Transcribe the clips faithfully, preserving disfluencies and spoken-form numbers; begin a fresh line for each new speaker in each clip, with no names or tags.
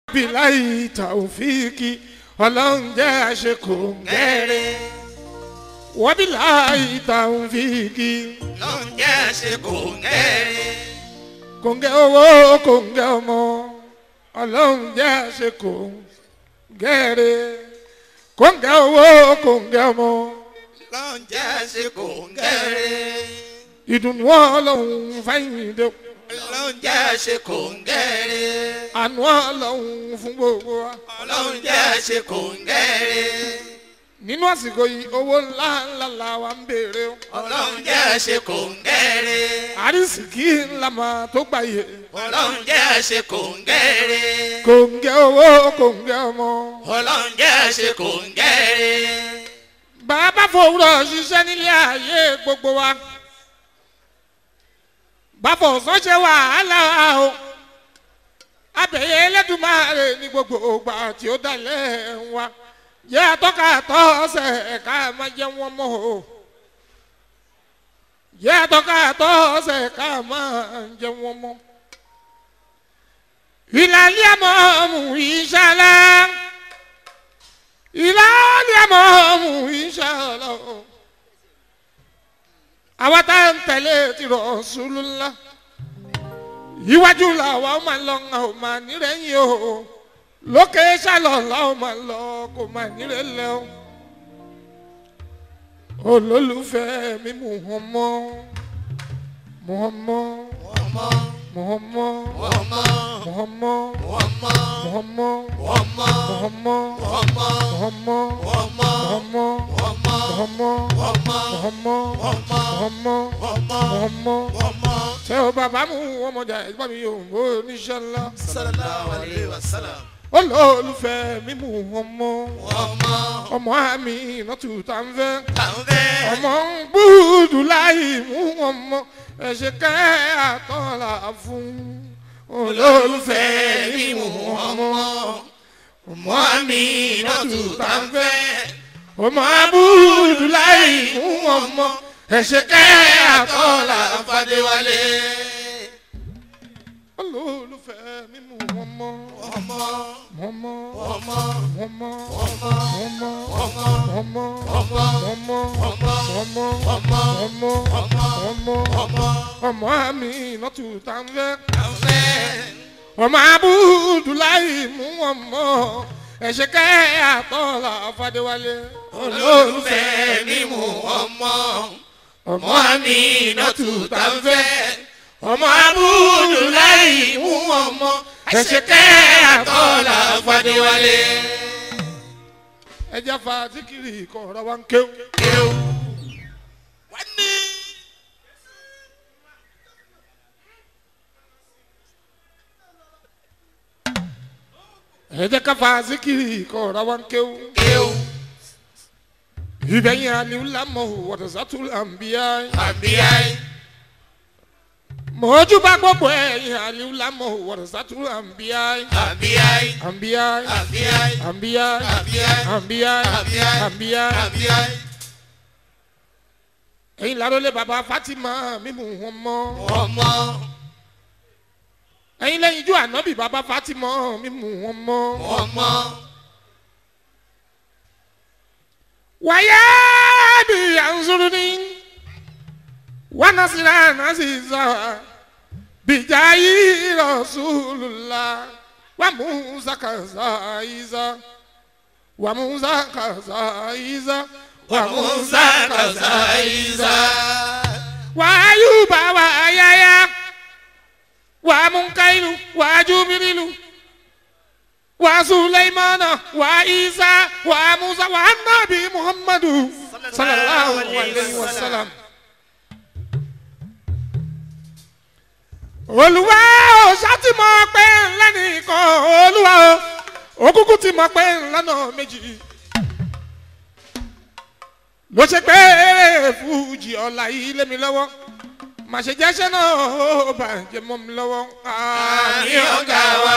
bíláì tàòfíìkì ọlọ́run jẹ́ àṣekò gẹ́rẹ́. wọ́n bíláì tàòfíìkì
ọlọ́run jẹ́ àṣekò gẹ́rẹ́.
kòǹgẹ́ owó kòǹgẹ́ ọmọ ọlọ́run jẹ́ àṣekò gẹ́rẹ́. kòǹgẹ́ owó kòǹgẹ́ ọmọ
ọlọ́run jẹ́ àṣekò gẹ́rẹ́.
ìdùnnú ọlọ́run fáyìn dé.
ọlọ́run jẹ́ àṣekò gẹ́rẹ́.
àánú ọlọ́run fún gbogbo wa.
ọlọ́run jẹ́ àṣekò gẹ́rẹ́.
nínú àsìkò yìí owó ńlá ńlá la wa ń béèrè o.
ọlọ́run jẹ́ àṣekò gẹ́rẹ́.
àrísìkí ńlá máa tó gbàyè.
ọlọ́run jẹ́ àṣekò gẹ́rẹ́.
kòǹgẹ́ owó kòǹgẹ́ ọmọ.
ọlọ́run jẹ́ àṣekò gẹ́rẹ́.
bàbá fòwúrọ̀ ṣiṣẹ́ nílé ayé gbogbo wa. bàbá ọ̀sán ṣe wàhálà o. abẹ̀yẹ Ẹlẹ́dùmarè ní gbogbo ògbà tí ó dalẹ̀ wa. yẹ àtọ́ka àtọ́ ọ̀sẹ̀ ẹ̀ka máa jẹ́ wọn mọ́ o. yẹ àtọ́ka àtọ́ ọ̀sẹ̀ ẹ̀ka máa jẹ́ wọn mọ́. ìlàlẹ́ àmọ́ ọ̀mù ìṣàlá. ìlàlẹ́ àmọ́ ọ̀mù ìṣàlá. àwa tá à ń tẹ̀lé ti Rasulullah. iwájú làwa ó máa lọ àwọn máa nírẹ̀yìn o. lókè sálọ làwọn máa lọ kó máa nírẹ̀lẹ̀ o. olólùfẹ́ mi Muhammad Muhammad Muhammad Muhammad Muhammad Muhammad Muhammad Muhammad ṣé o bàbá mu ọmọdé ẹgbẹ́ mi yóò bó oníṣẹ́ ńlá.
sallallahu alayhi wa sallam.
olólùfẹ́ mi Muhammad ọmọ àmì ìnàtú tá ń fẹ́ ọmọ ń gbúdú láì mú ọmọ ẹ̀ṣẹ̀ kẹ́ àtọ́là fún olólùfẹ́ mi Muhammad ọmọ àmì ìnàtú tá ń fẹ́ ọmọ àbúdú láì mú ọmọ ẹ̀ṣẹ̀ kẹ́ àtọ́là fàdéwálé olólùfẹ́ mi Muhammad. Muhammad, Muhammad, Muhammad, ọmọ àmì ìnàtú tá ń fẹ́ ọmọ Abudulayi mú ọmọ ẹ̀ṣẹ̀ kẹ́ àtọ́là fàdéwálé
olólùfẹ́ mi mú ọmọ ọmọ àmì ìnàtú tá ń fẹ́ ọmọ Abudulayi mú ọmọ ẹ̀ṣẹ̀ kẹ́ àtọ́là fàdéwálé.
ẹja fa zikiri kọ ọ̀rọ̀ wa ń kéwù.
kéwù. wọ́n ní.
ẹja ká fa zikiri kọ ọ̀rọ̀ wa ń kéwù.
kéwù.
ìbẹ̀yìn aliwulamọ̀ wọ̀dọ̀sátúlù àǹbíyá.
àǹbíyá.
mọ̀ọ́júbà gbogbo ẹ̀yìn aliwulamọ̀ wọ̀dọ̀sátúlù àǹbíyá.
àǹbíyá.
àǹbíyá.
àǹbíyá.
àǹbíyá.
àǹbíyá.
àǹbíyá.
àǹbíyá.
àǹbíyá.
àǹbíyá.
ẹ̀yin lárólé baba Fatima mímú wọn mọ́.
ọmọ.
ẹ̀yin lẹ́yìn ijó ànábì baba Fatima mímú wọn mọ́.
ọmọ.
wáyé bí àǹsùrù ni wọn náà sì rà náà sì sọ bìjà yìí Rasulullah wà Musa kàzá ìzá wà Musa kàzá ìzá
wà Musa kàzá ìzá
wà Ayuba wà Yahya wà Munkailu wà Jubrilu wà Sulaimana wà Isa wà Musa wà Nabi Muhammadu sallallahu alayhi wa sallam. Olúwa ó ṣáàtì mọ̀ pé ńlá nìkan Olúwa ó òkùnkùn ti mọ̀ pé ńlá náà méjì ló ṣe pé fújì ọ̀la yìí lé mi lọ́wọ́ má ṣe jẹ́ṣẹ́ náà ó bàjẹ́ mọ́ mi lọ́wọ́.
àmì ọ̀gá wa.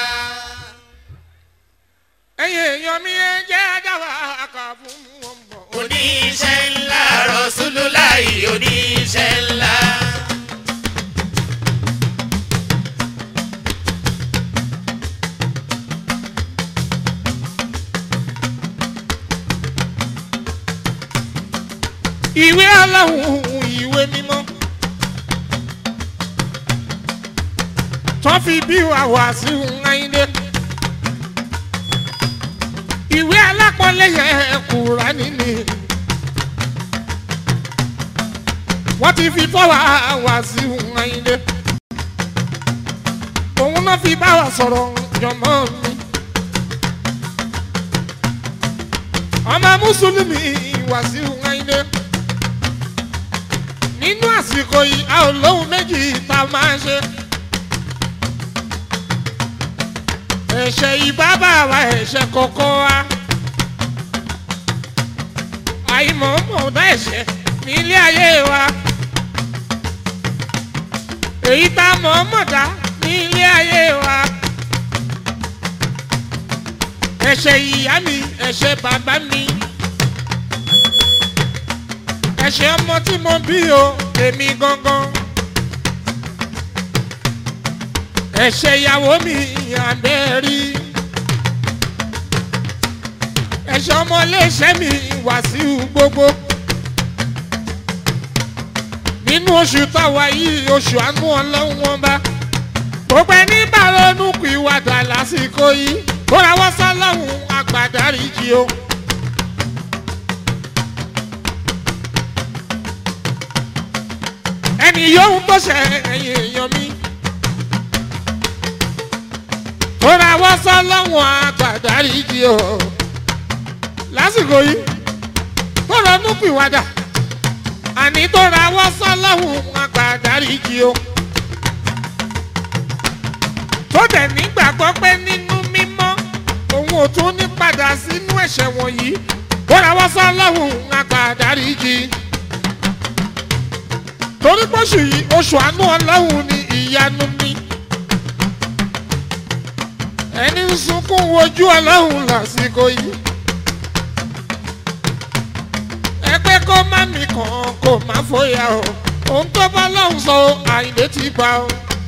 ẹ̀yin èèyàn mi ẹ jẹ́ ajá wa kà fún wọn bọ̀.
oníṣẹ́ ńlá Rasulullahi oníṣẹ́ ńlá.
ìwé ọlọ́run ìwé mímọ́ tó fi bí wa Wasiu Ayinde ìwé alápọ̀nlé yẹn Kùránì ni wọ́n ti fi fọ́ wa Wasiu Ayinde òun náà fi bá wa sọ̀rọ̀ jọmọ́ mi ọmọ mùsùlùmí Wasiu Ayinde nínú àsìkò yìí a ò lóhun méjì tá a máa ṣe ẹ̀ṣẹ̀ ìbábà wa ẹ̀ṣẹ̀ kọ̀ọ̀kan wa àìmọ̀ọ́mọ̀ dá ẹ̀ṣẹ̀ nílé ayé wa èyí tá a mọ̀ọ́mọ̀ dá nílé ayé wa ẹ̀ṣẹ̀ ìyá mi ẹ̀ṣẹ̀ bàbá mi ẹ̀ṣẹ̀ ọmọ tí mo bí o èmi gangan ẹ̀ṣẹ̀ ìyàwó mi àbẹ́rí ẹ̀ṣẹ̀ ọmọléeṣẹ́ mi Wàsíù gbogbo nínú oṣù táwa yìí oṣù àánú Ọlọ́run wọn bá gbogbo ẹni bá ronú pìwàdà lásìkò yìí kó ra wọ́n sọ́lọ́run àgbàdáríjì o. ẹni yóò tó ṣe ẹ̀yìn èèyàn mi kó ra wọ́n sọ́lọ́run àgbàdáríjì o. lásìkò yìí kó ronú pìwàdà àní tó ra wọ́n sọ́lọ́run àgbàdáríjì o. tó dẹ̀ nígbàgbọ́ pé nínú mímọ́ òun ò tún ní padà sínú ẹ̀ṣẹ̀ wọ̀nyí ó ra wọ́n sọ́lọ́run àgbàdáríjì. torí pọ́ṣù yìí oṣù àánú Ọlọ́run ni ìyanu mi ẹni ń sunkún wojú Ọlọ́run lásìkò yìí ẹ pé kó má mi kàn kó má fòyà o ohun tó bá lọ́hùn sọ Àyìndé ti gbà o.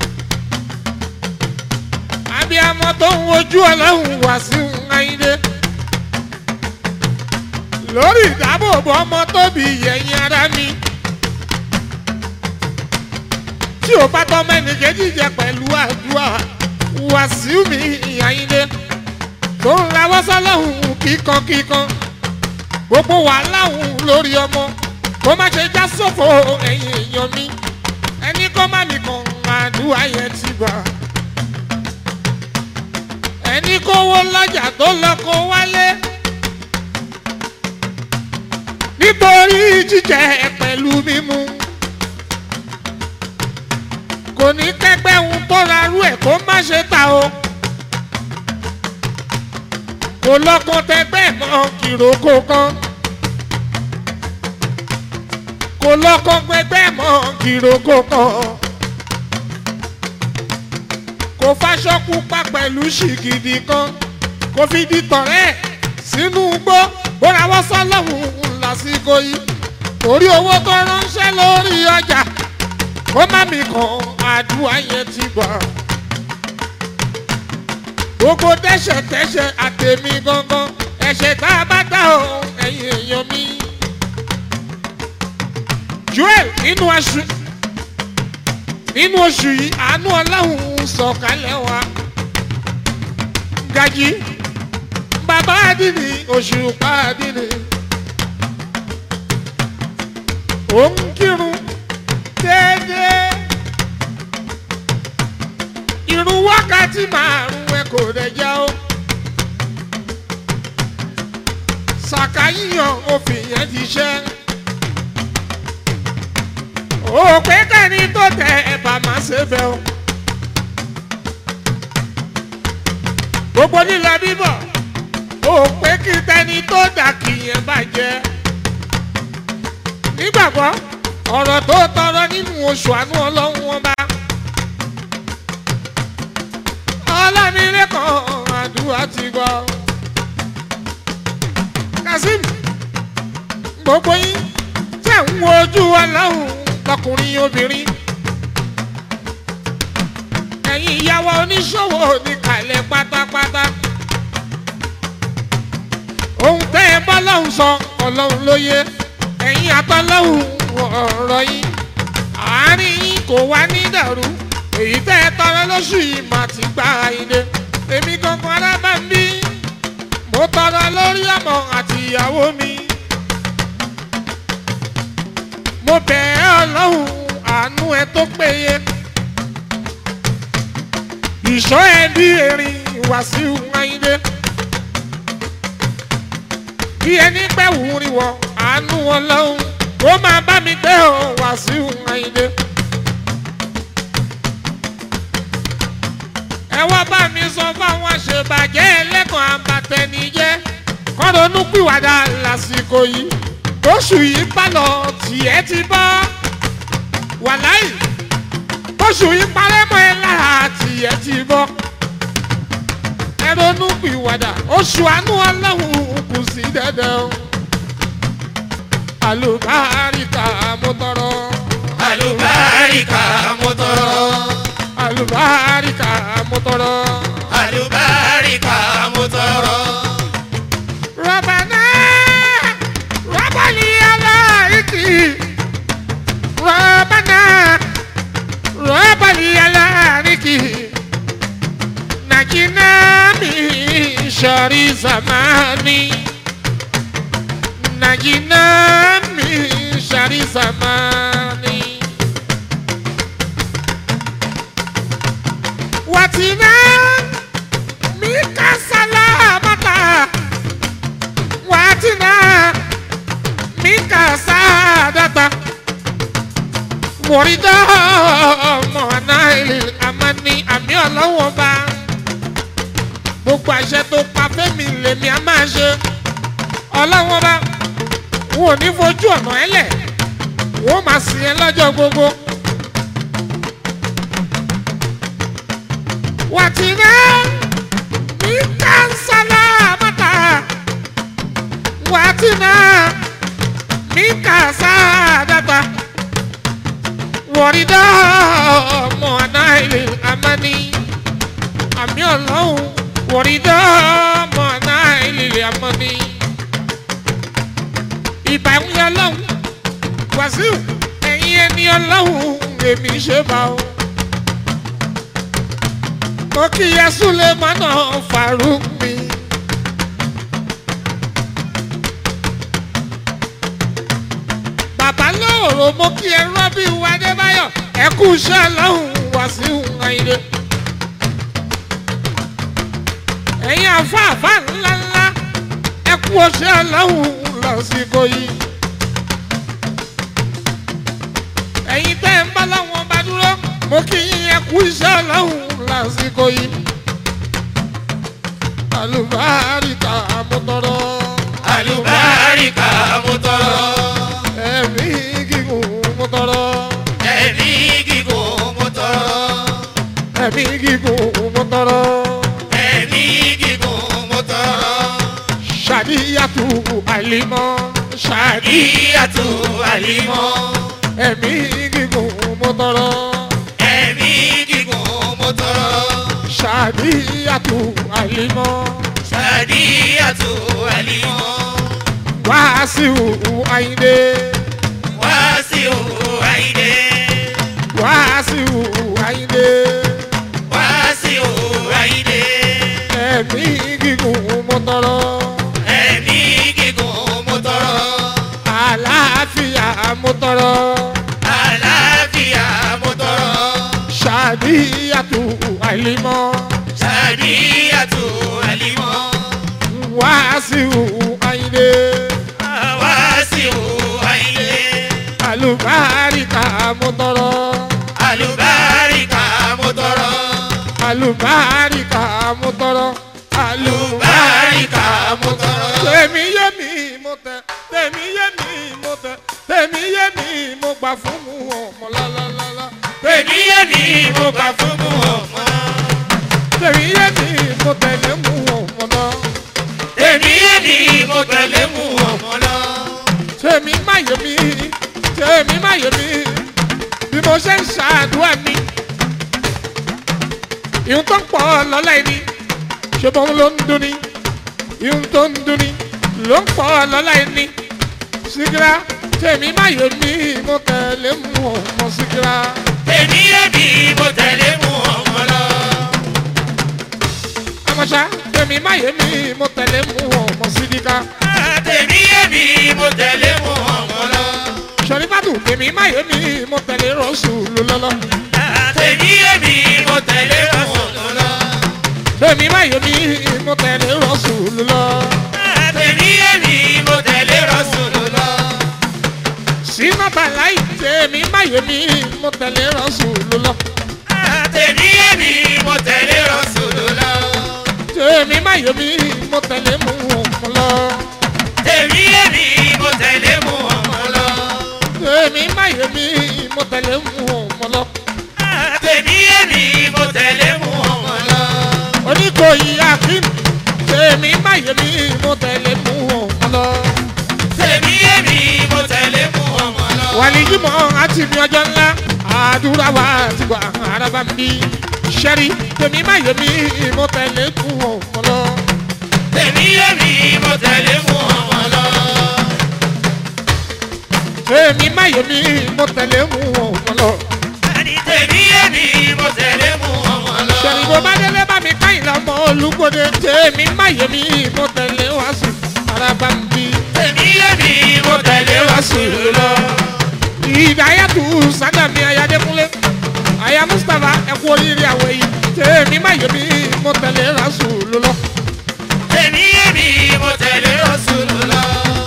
abiyamọ tó ń wojú Ọlọ́run Wasiu Ayinde lórí ìdábòbò ọmọ tóbi yẹ̀yìn ara mi tí ò bá tọ́ mẹ́nìkejì jẹ pẹ̀lú àdúrà Wasiu mi Ayinde tó ń rawọ́ sọ́lọ́hùn kíkankíkan gbogbo wàhálà òun lórí ọmọ kó má ṣe já sófo ẹ̀yìn èèyàn mi ẹni kó má mi kàn àdúrà yẹn ti bà ẹni kówó lọ́jà tó lọ kó wálé nítorí jíjẹ pẹ̀lú mímu kò ní kẹ́gbẹ́ ohun tó rarú ẹ̀ kó má ṣe ta o kò lọ́kàn tẹgbẹ́ mọ́ kìrókò kan kò lọ́kàn gbẹgbẹ́ mọ́ kìrókò kan kò fàṣọ pupa pẹ̀lú ṣìgìdì kan kò fi di tọ̀rẹ́ sínú igbó bóra wọ́n sọ́lọ́hùn lásìkò yìí torí owó tó ránṣẹ́ lórí ọjà kó má mi kàn àdúrà yẹn ti gbà. gbogbo tẹ́ṣẹ̀tẹ́ṣẹ̀ àtẹ̀mí gangan ẹ̀ṣẹ̀ tá a bá dá o ẹ̀yìn èèyàn mi. Joel nínú aṣọ nínú oṣù yìí àánú Ọlọ́run sọ̀kalẹ̀ wá. Gají bàbá àdínì oṣù pa àdínì. ó ń kírun déédéé. irun wákàtí márùn-ún ẹ kò dẹ̀ já o. sàkáyíyan òfin yẹn ti ṣẹ́. òpè kẹ́ni tó tẹ ẹ̀bà máa ṣe fẹ́ o. gbogbo nílò bíbọ̀ òpè kí tẹni tó dà kìyẹn bàjẹ́. nígbàgbọ́ ọ̀rọ̀ tó tọrọ nínú oṣù àánú Ọlọ́run wọn bá. ọlọ́nilẹ́kan àdúrà ti gbọ́. Kazeem gbogbo yín tẹ̀ ń wojú Ọlọ́run lọkùnrin obìnrin ẹ̀yin ìyàwó oníṣòwò níkàlẹ̀ pátápátá ohun tẹ́ ẹ bá lọ́hùn sọ Ọlọ́run ló yé ẹ̀yin àtọ́lọ́hùn ọ̀rọ̀ yín àárín yín kò wá ní dàrú èyí tẹ́ ẹ tọrọ lóṣù yìí mà ti gba ilé èmi gangan ará bá ń bí mo tọrọ lórí ọmọ àti ìyàwó mi mo bẹ̀ ẹ́ ọlọ́hun àánú ẹ tó péye ìṣọ́ ẹ bí erin Wàsíù Àyìndé bí ẹni pẹ́ wúri wọ àánú ọlọ́hun ó máa bá mi gbé ọ Wàsíù Àyìndé. ẹ wá bá mi sọ fáwọn àṣebàjẹ́ ẹlẹ́kàn àbàtẹnijẹ́ kọ́ńdọ̀nù pìwàdà lásìkò yìí oṣù yìí pálọ̀ tiẹ̀ ti bọ́ wàláì oṣù yìí parẹ́ mọ́ ẹ lára tiẹ̀ ti bọ́ ẹ ronú pìwàdà oṣù àánú ọlọ́run kù sí dẹ́dẹ́ o àlùbáríkà mo tọrọ
àlùbáríkà mo tọrọ
àlùbáríkà mo tọrọ
àlùbáríkà mo tọrọ.
Rabbana Rabbali alaiki Rabbana Rabbali alaiki najina min shari zamani najina min shari zamani watina mika salamata watina mika sadata mọ̀rídọ́ mọ̀nà àmàní àmì ọlọ́wọ́ bá gbogbo àṣẹ tó pa fẹ́mi lèmi a máa ṣe ọlọ́wọ́ bá wọn ò ní fojú ọ̀nà ẹlẹ̀ wọn máa sìn ẹ́ lọ́jọ́ gbogbo. Watina mika salamata watina mika sadata wọ̀rídà mọ̀nà àmàní àmì ọlọ́run wọ̀rídà mọ̀nà àmàní ìbà ìwé ọlọ́run Wàsíù ẹ̀yin ẹni ọlọ́run èmi ṣe bá o. mo kí yẹ Súlẹ̀mánà Fàrúk mi. bàbá lóòrò mo kí ẹ Rọ́bì Adébáyọ̀ ẹ kú iṣẹ́ ọlọ́run Wàsíù Àyìndé. ẹ̀yin àfáàfá ńláńlá ẹ kú iṣẹ́ ọlọ́run lásìkò yìí. ẹ̀yin tẹ́ ń bá láwọn bá dúró mo kí yín ẹ kú iṣẹ́ ọlọ́run lásìkò yìí. àlùbáríkà mo tọrọ.
àlùbáríkà mo tọrọ.
ẹ̀mí gígùn mo tọrọ.
ẹ̀mí gígùn mo tọrọ.
ẹ̀mí gígùn mo tọrọ.
ẹ̀mí gígùn mo tọrọ.
Ṣàdíyàtú Àlímọ́.
Ṣàdíyàtú Àlímọ́.
ẹ̀mí gígùn mo tọrọ.
ẹ̀mí gígùn mo tọrọ.
Ṣàdíyàtú Àlímọ́.
Ṣàdíyàtú Àlímọ́.
Wàsíù Àyìndé.
Wàsíù Àyìndé.
Wàsíù Àyìndé.
Wàsíù Àyìndé.
ẹ̀mí gígùn mo tọrọ.
ẹ̀mí gígùn mo tọrọ.
àlàáfíà mo tọrọ.
àlàáfíà mo tọrọ.
Ṣàdíyàtú Àlímọ́.
Ṣàdíyàtú Àlímọ́.
Wàsíù Àyìndé.
Wàsíù Àyìndé.
àlùbáríkà mo tọrọ.
àlùbáríkà mo tọrọ.
àlùbáríkà mo tọrọ.
àlùbáríkà mo tọrọ.
tèmi yé mi mo tẹ tèmi yé mi mo tẹ tèmi yé mi mo gbà fún mu ọmọ lálálálá.
tèmi yé mi mo gbà fún mu ọmọ.
tèmi yé mi mo tẹ̀lé mu ọmọ lọ.
tèmi yé mi mo tẹ̀lé mu ọmọ lọ.
tèmi má yé mi tèmi má yé mi bí mo ṣe ń ṣàdúrà mi. ìhun tó ń pọ̀ lọ́lá ẹni ṣé bọ́n ló ń dún ni ìhun tó ń dún ni ló ń pọ̀ lọ́lá ẹni sígírá tèmi má yé mi mo tẹ̀lé mu ọmọ síkírá.
tèmi yé mi mo tẹ̀lé mu ọmọ lọ.
àmọ́ṣá tèmi má yé mi mo tẹ̀lé mu ọmọ sídíkà.
tèmi yé mi mo tẹ̀lé mu ọmọ lọ.
sọ̀rìbàdù tèmi má yé mi mo tẹ̀lé rọ́ṣùlù lọ́lọ́.
tèmi yé mi mo tẹ̀lé rọ́ṣùlù lọ.
tèmi má yé mi mo tẹ̀lé rọ́ṣùlù lọ.
tèmi yé mi mo tẹ̀lé rọ́ṣùlù lọ.
sínú bàláì tèmi má yé mi mo tẹ̀lé rọ́ṣùlù lọ.
tèmi yé mi mo tẹ̀lé rọ́ṣùlù lọ.
tèmi má yé mi mo tẹ̀lé mu ọmọ lọ.
tèmi yé mi mo tẹ̀lé mu ọmọ lọ.
tèmi má yé mi mo tẹ̀lé mu ọmọ lọ.
tèmi yé mi mo tẹ̀lé mu ọmọ lọ.
Oníkòyí Akeem tèmi má yé mi mo tẹ̀lé mu ọmọ lọ.
tèmi yé mi mo tẹ̀lé mu ọmọ lọ.
wàlíjúmọ̀ àti mi ọjọ́ ńlá àdúrà wa ti wà araba ń bí sẹ́rí tèmi má yé mi mo tẹ̀lé mu ọmọ lọ.
tèmi yé mi mo tẹ̀lé mu ọmọ lọ.
tèmi má yé mi mo tẹ̀lé mu ọmọ lọ.
tèmi yé mi mo tẹ̀lé mu ọmọ lọ.
sẹ́rí bó bá délé bá mi káyìn lọ́mọ olùgbòde tèmi má yé mi mo tẹ̀lé wá sí araba ń bí.
tèmi yé mi mo tẹ̀lé rọ́ṣùlù lọ.
ìdáyàtú sádàmì ayádékúnlé aya Mustapha ẹkú oríire àwẹ̀ yìí tèmi má yé mi mo tẹ̀lé Rasulu lọ.
tèmi yé mi mo tẹ̀lé rọ́ṣùlù lọ.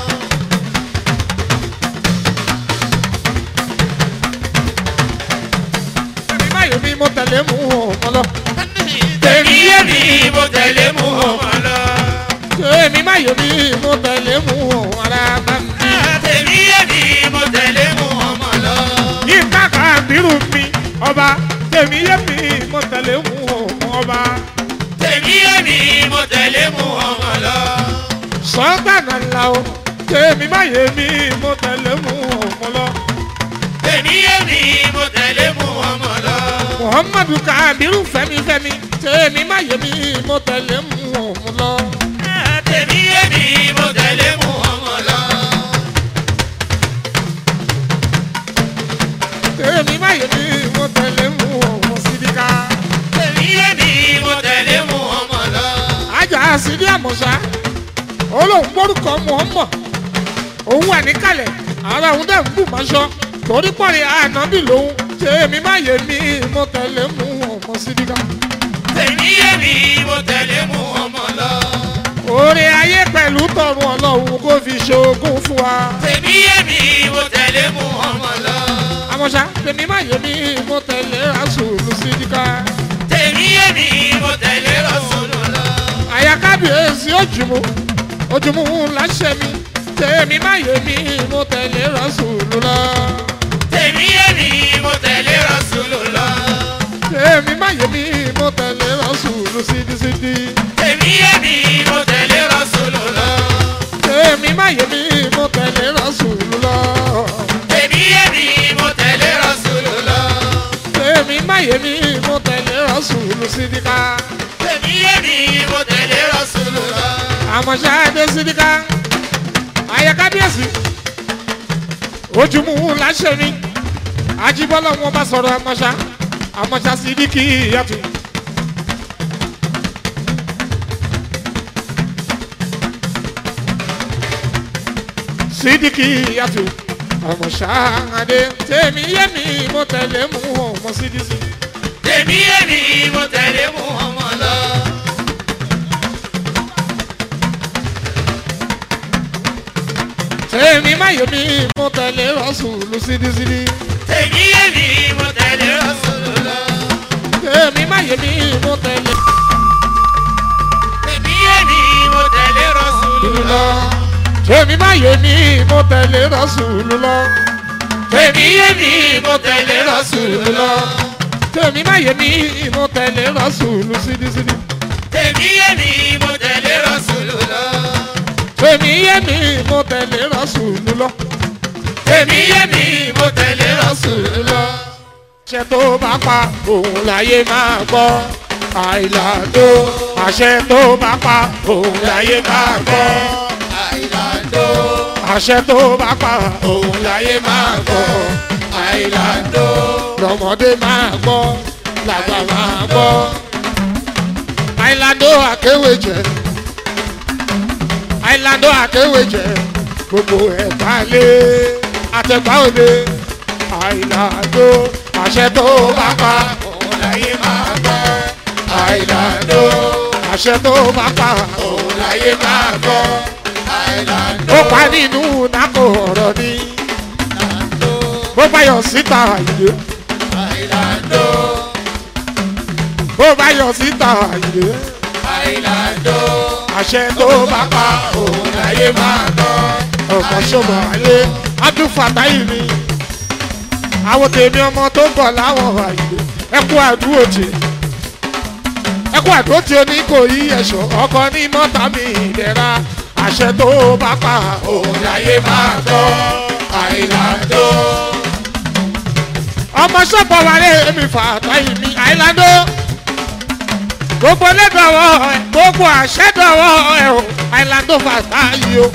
tèmi má yé mi mo tẹ̀lé mu ọmọ lọ.
tèmi yé mi mo tẹ̀lé mu ọmọ lọ.
tèmi má yé mi mo tẹ̀lé mu ara bá ń bí.
tèmi yé mi mo tẹ̀lé mu ọmọ lọ.
yíká Kábírù mi ọba tèmi yé mi mo tẹ̀lé mu ọmọ ọba.
tèmi yé mi mo tẹ̀lé mu ọmọ lọ.
sọ́gbàna ńlá o tèmi má yé mi mo tẹ̀lé mu ọmọ lọ.
tèmi yé mi mo tẹ̀lé mu ọmọ lọ.
Muhammadu Kábírù fẹ́mi fẹ́mi tèmi má yé mi mo tẹ̀lé mu ọmọ lọ.
tèmi yé mi mo tẹ̀lé mu ọmọ lọ.
tèmi má yé mi mo tẹ̀lé mu ọmọ sídíkà.
tèmi yé mi mo tẹ̀lé mu ọmọ lọ.
ajá sídí àmọ̀ṣá olóhùn gbórúkọ Muhammad òun wà níkàlẹ̀ ara òun dẹ̀ ń bù mọ́ṣọ́ torí pọ̀rẹ́ ànábì lòun tèmi má yé mi mo tẹ̀lé mu ọmọ sídíkà.
tèmi yé mi mo tẹ̀lé mu ọmọ lọ.
oore ayé pẹ̀lú tọ̀run ọlọ́run kò fi ṣoògùn fún wa.
tèmi yé mi mo tẹ̀lé mu ọmọ lọ.
àmọ̀ṣá tèmi má yé mi mo tẹ̀lé Rasulu sídíkà.
tèmi yé mi mo tẹ̀lé rọ́ṣùlù lọ.
àyà kábíyèsí ojúmu ojúmu láṣẹ mi tèmi má yé mi mo tẹ̀lé Rasulu lọ.
tèmi yé mi mo tẹ̀lé rọ́ṣùlù lọ.
tèmi má yé mi mo tẹ̀lé Rasulu sídísídí.
tèmi yé mi mo tẹ̀lé rọ́ṣùlù lọ.
tèmi má yé mi mo tẹ̀lé Rasulu lọ.
tèmi yé mi mo tẹ̀lé rọ́ṣùlù lọ.
tèmi má yé mi mo tẹ̀lé Rasulu sídíkà.
tèmi yé mi mo tẹ̀lé rọ́ṣùlù lọ.
àmọ̀ṣá dé sídíkà. àyà kábíyèsí ojúmu láṣẹ mi Ajíbọ́lá wọn bá sọ̀rọ̀ àmọ̀ṣá àmọ̀ṣá sídíkì yàtọ̀. sídíkì yàtọ̀ àmọ̀ṣá adé tèmi yé mi mo tẹ̀lé mu ọmọ sídísí.
tèmi yé mi mo tẹ̀lé mu ọmọ lọ.
tèmi má yé mi mo tẹ̀lé Rasulu sídísídí.
tèmi yé mi mo tẹ̀lé rọ́ṣùlù lọ.
tèmi má yé mi mo tẹ̀lé
tèmi yé mi mo tẹ̀lé rọ́ṣùlù
Rasulu
lọ.
lọ. tèmi má yé mi mo tẹ̀lé Rasulu lọ.
tèmi yé mi mo tẹ̀lé rọ́ṣùlù lọ.
tèmi má yé mi mo tẹ̀lé Rasulu sídísídí.
tèmi yé mi mo tẹ̀lé rọ́ṣùlù lọ.
tèmi yé mi mo tẹ̀lé Rasulu lọ.
tèmi yé mi mo tẹ̀lé rọ́ṣùlù lọ.
àṣẹ tó bá pa òun láyé máa gbọ́ àìlàdó. àṣẹ tó bá pa òun láyé máa gbọ́
àìlàndó.
àṣẹ tó bá pa
òun láyé máa gbọ́ àìlàndó.
lọ́mọdé máa gbọ́ làgbà máa gbọ́ àìlàndó àkéwèjẹ àìlàndó àkéwèjẹ gbogbo ẹ̀ka lé àtẹ̀gbá òde àìlàndó àṣẹ tó bá pa
òun láyé máa gbọ́
àìlàndó àṣẹ tó bá pa
òun láyé máa gbọ́ àìlàndó.
ó pa nínú nákò ọ̀rọ̀ ni bó bá yọ síta àyè
àìlàndó.
bó bá yọ síta àyè
àìlàndó.
àṣẹ tó bá pa
òun láyé máa gbọ́
ọ̀pọ̀ ṣọ́mọ ayé Abdul Fatai ni àwọn tèmi ọmọ tó ń bọ̀ láwọn àyè ẹkú àdúró tì ẹkú àdúró tì Oníkòyí ẹ̀ṣọ́ ọkọ ní mọ́tà mi ìdẹ̀ra àṣẹ tó bá pa
òun láyé máa gbọ́ àìlàndó.
ọmọ ṣọ́pọ̀ wálé mi Fatai mi àìlàndó gbogbo lẹ́dọ̀wọ́ ẹ̀ gbogbo àṣẹ dọ̀wọ́ ẹ̀ o àìlàndó Fatai o.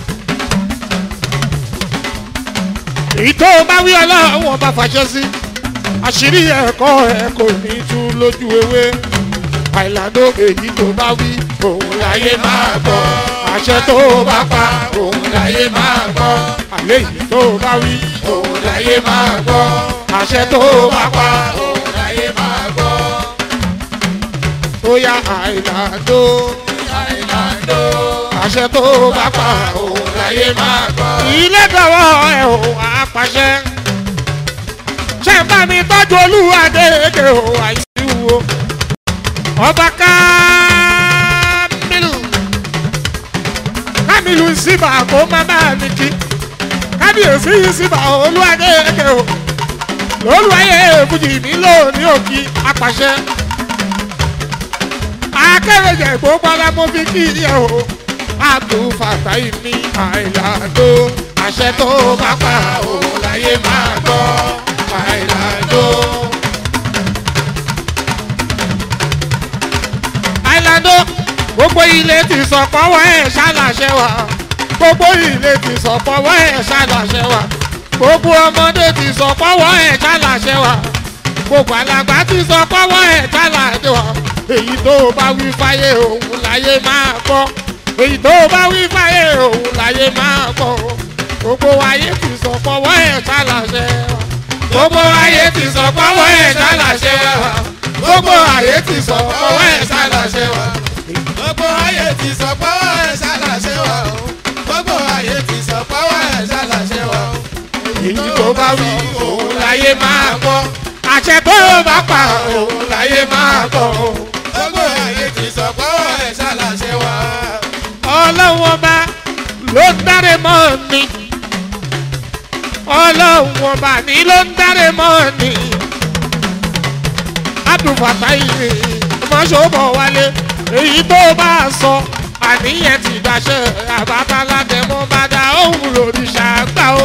èyí tó bá wí ọlọ́run ọba fàṣẹ sí àṣírí ẹ̀kọ́ ẹ̀ kò ní tú lójú ewé àìlàndó èyí tó bá wí òun láyé máa gbọ́ àṣẹ tó bá pa òun láyé máa gbọ́ àlẹ́ èyí tó bá wí
òun láyé máa gbọ́
àṣẹ tó bá pa
òun láyé máa gbọ́
ó yá àìlàndó
àìlàndó.
àṣẹ tó bá pa
òun láyé máa gbọ́
ilé dọ̀wọ́ ẹ̀ ò àpàṣẹ ṣe bá mi tọ́jú Olúwadé èké ò àyíwò ọba Kámílù Kámílù síbà kó má bá mi kí kábíyèsí síbà Olúwadé èké ò lólùwáyé èkújì mi lónìí òkì àpàṣẹ akérèjẹ gbogbo ara mo fi kí ẹ o Abdul Fatai mi àìlàndó àṣẹ tó bá pa òun láyé máa gbọ́ àìlàndó. àìlàndó gbogbo ilé ti sọ pọ́wọ́ ẹ̀ ṣàlàṣẹ wa gbogbo ilé ti sọ pọ́wọ́ ẹ̀ ṣàlàṣẹ wa gbogbo ọmọdé ti sọ pọ́wọ́ ẹ̀ ṣàlàṣẹ wa gbogbo àlàgbà ti sọ pọ́wọ́ ẹ̀ ṣàlàṣẹ wa èyí tó bá wí fáyé òun láyé máa gbọ́ èyí tó bá wí fáyé òun láyé máa gbọ́ gbogbo ayé ti sọ pọ́wọ́ ẹ̀ ṣàlàṣẹ wa gbogbo ayé ti sọ pọ́wọ́ ẹ̀ ṣàlàṣẹ wa gbogbo ayé ti sọ pọ́wọ́ ẹ̀ ṣàlàṣẹ wa
gbogbo ayé ti sọ pọ́wọ́ ẹ̀ ṣàlàṣẹ wa o. gbogbo ayé ti sọ pọ́wọ́ ẹ̀ ṣàlàṣẹ wa o.
èyí tó bá wí òun láyé máa gbọ́ àṣẹ tó bá pa òun láyé máa gbọ́
gbogbo ayé ti sọ pọ́wọ́ ẹ̀ ṣàlàṣẹ wa.
ọlọ́run ọba ló ń dáre mọ́ ni ọlọ́run ọba ni ló ń dáre mọ́ ni Abdul Fatai mọ́ṣọ́bọ̀ wálé èyí tó bá sọ àníyàn ti dáṣẹ́ àbábáládẹ́mọ́ bá dá òun lòrìṣà gbà ó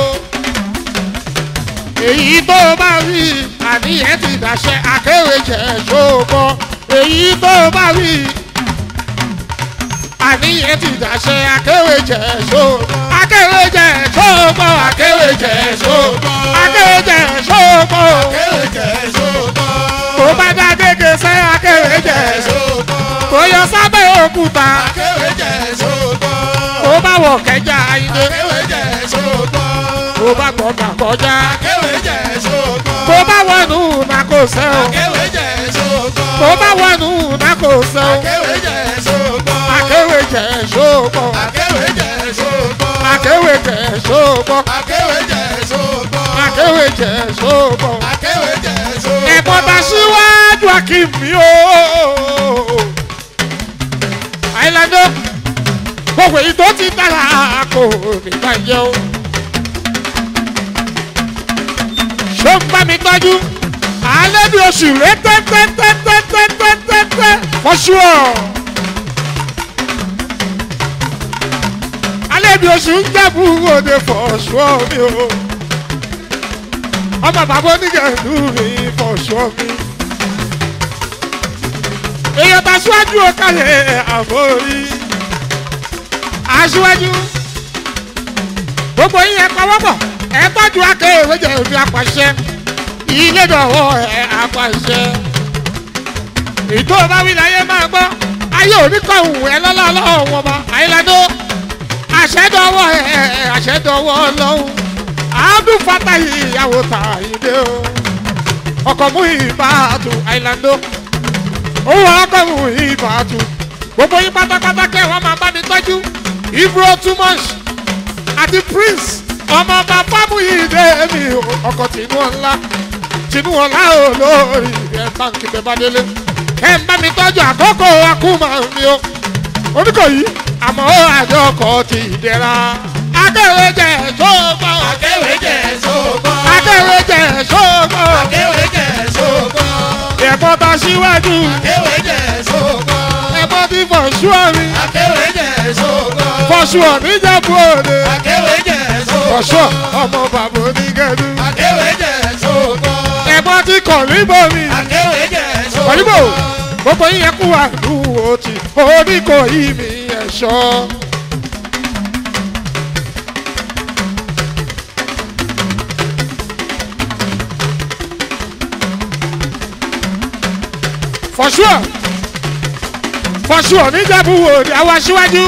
èyí tó bá wí àníyàn ti dáṣẹ́ akéwèjẹ ṣòbọ̀ èyí tó bá wí àníyàn ti dáṣẹ́ akéwèjẹ ṣòbọ̀ akéwèjẹ ṣòbọ̀ akéwèjẹ ṣòbọ̀ akéwèjẹ ṣòbọ̀
akéwèjẹ ṣòbọ̀.
tó bá dá gègé sẹ́ akéwèjẹ
ṣòbọ̀.
tó yọ sábẹ́ òkúta
akéwèjẹ ṣòbọ̀.
tó bá wọ̀ kẹjà ayé
akéwèjẹ ṣòbọ̀.
tó bá gbọ̀ngàn kọjá
akéwèjẹ ṣòbọ̀.
tó bá wọnú nàkóso
akéwèjẹ ṣòbọ̀.
tó bá wọnú nàkóso
akéwèjẹ ṣòbọ̀.
akéwèjẹ ṣòbọ̀
akéwèjẹ ṣòbọ̀.
akéwèjẹ ṣòbọ̀
akéwèjẹ ṣòbọ̀.
akéwèjẹ ṣòbọ̀
akéwèjẹ ṣòbọ̀.
ẹ̀kọ́ bá síwájú akínmi o. àìlàndó gbogbo èyí tó ti dára kò nígbà yẹ o. ṣó ń bá mi tọ́jú alẹ́ bí oṣù rẹ̀ tẹ́tẹ́tẹ́tẹ́tẹ́tẹ́tẹ́ fọ́ṣúọ̀. alẹ́ bí oṣù ń jẹ́bù òde fọ́ṣúọ̀ mi o. ọmọ bàbá onígẹ̀ẹ́dù mi fọ́ṣúọ̀ mi. èèyàn bá ṣíwájú ọ̀kàlẹ̀ àforí. aṣíwájú gbogbo yín ẹ pawọ́pọ̀ ẹ tọ́jú akéwé jẹ́ òfin apàṣẹ ilé dọ̀wọ́ ẹ apàṣẹ. ìtò bá wí láyé máa gbọ́ ayé oníkọ̀hún ẹ lọ́lá ọlọ́run ọba àyíládó àṣẹdọ̀wọ́ ẹ àṣẹdọ̀wọ́ ọlọ́run Abdul Fatai ìyàwó Tàyídé o ọkọ̀ mú ìbáàtú àyíládó owó ọkọ̀ mú ìbáàtú gbogbo yín pátápátá kẹ́ wọ́n máa bá mi tọ́jú Ibro too much àti Prince ọmọ ọba Fámúyìdé mi ọkọ̀ tìǹú ọ̀la tìǹú ọ̀la olórí ẹ̀ báńkì bẹ́ẹ̀ bá délé ẹ̀ ń bá mi tọ́jú àkókò akúmọ̀ mi o Oníkòyí àmọ́ àjọ ọkọ̀ ti dẹ́ra akéwé jẹ́ sóògbọ́n
akéwé jẹ́ sóògbọ́n
akéwé jẹ́ sóògbọ́n
akéwé jẹ́ sóògbọ́n
ẹ̀fọ́ ta síwájú
akéwé jẹ́ sóògbọ́n
ẹ̀fọ́ ti fọ̀ṣú ọ̀rí
akéwé jẹ́ sóògbọ́n
fọ̀ṣú ọ̀rí jẹ́ bóde
akéwé jẹ́
fọ̀ṣú
sóògbọ́n
ọmọ bàbá onígẹ̀dú
akéwé jẹ́ sóògbọ́n
ẹ̀fọ́ ti kọ̀líbò mi
akéwé jẹ́
kọ̀líbò
sóògbọ́n
gbogbo yín yẹn kú àdúgbò tí Oníkòyí mi ẹ̀ṣọ́. For sure, for sure, níjàbù wo ni àwọn aṣíwájú.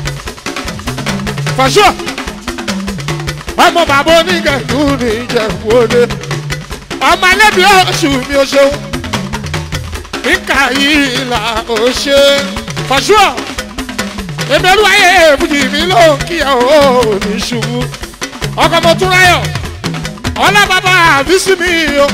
For sure, ọmọ bàbá onígẹ̀dú ní Ìjẹ̀bú Òde. Ọmọ ẹlẹ́bi oṣù mi ò ṣeun. Níkà yìí là ó ṣe. For sure, ìbẹ̀rù ayé èbùjì mi ló ń kí ẹ ò ní ṣubú. Ọkọ̀ mo tún ráyọ̀. Ọlá bàbá àbísí mi o.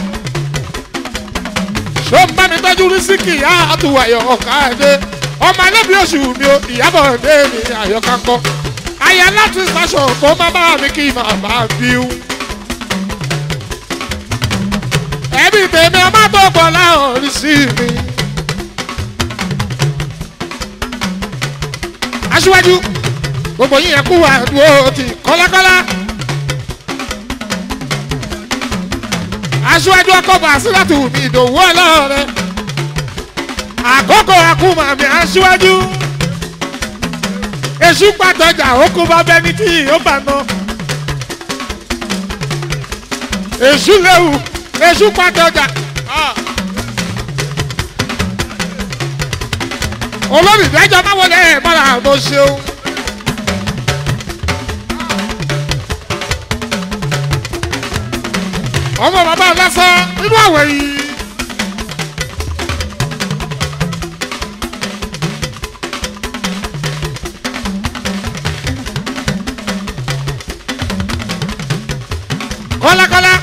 Ṣó ń bá mi tọ́jú rísíkì yá àtúwàyọ̀ ọ̀kadé ọmọ ẹlẹ́bi oṣù mi ò Ìyábọ̀ Òde mi àyọkà kọ́ àyà láti sàṣọ kó má bá mi kí màmá bíu. ẹbí tèmi ọmọ tó gbọ́ láwọn rí sí mi. Aṣíwájú gbogbo yín yẹn kú àdúró ti kọ́lákọ́lá. Aṣíwájú ọkọ̀ Bàsírátù mi Ìdòwú ọlọ́ọ̀rẹ́ àkókò akúmọ̀ mi aṣíwájú èṣù pàtọ́jà òkú bá bẹ́ni tí ó bà ná èṣù léwu èṣù pàtọ́jà olórí ìdájọ́ máa wọlé ẹ̀ mọ́ra àbò ṣeun. ọmọ bàbá lásán nínú àwẹ̀ yìí. kọ́lákọ́lá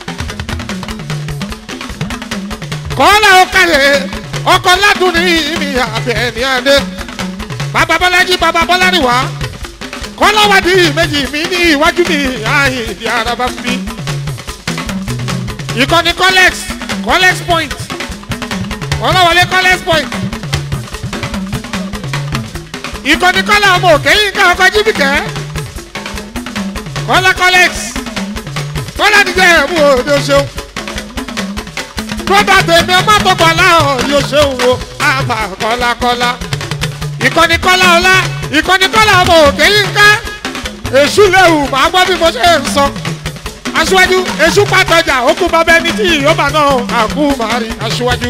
kọ́lá ọ̀kàlẹ̀ ọkọ̀ ládùn ní ìmì àbẹ̀ ní adé bàbá Bọ́lájí bàbá Bọ́láríwá kọ́lá wádìí méjì mi ní iwájú mi ààyè ìdí ara bá fi. Ìkànnì Colex Colex point ọlọ́wọlé Colex point ìkànnì kọ́lá ọmọ òkè yín ká ọkọ̀ jíbìkẹ́ kọ́lá Colex kọ́lá ti jẹ́ ẹ̀mú òde ṣeun brọ́dà tèmi ọmọ àtọ́kọ̀ láhàn yóò ṣeun wo àbá kọ́lá kọ́lá ìkànnì kọ́lá ọlá ìkànnì kọ́lá ọmọ òkè yín ká èṣù léwu màá gbọ́ bí mo ṣe ń sọ. Aṣíwájú èṣù pàtọ́jà òkú bàbá ẹni tí ìyọ́bà náà àkú màrí aṣíwájú.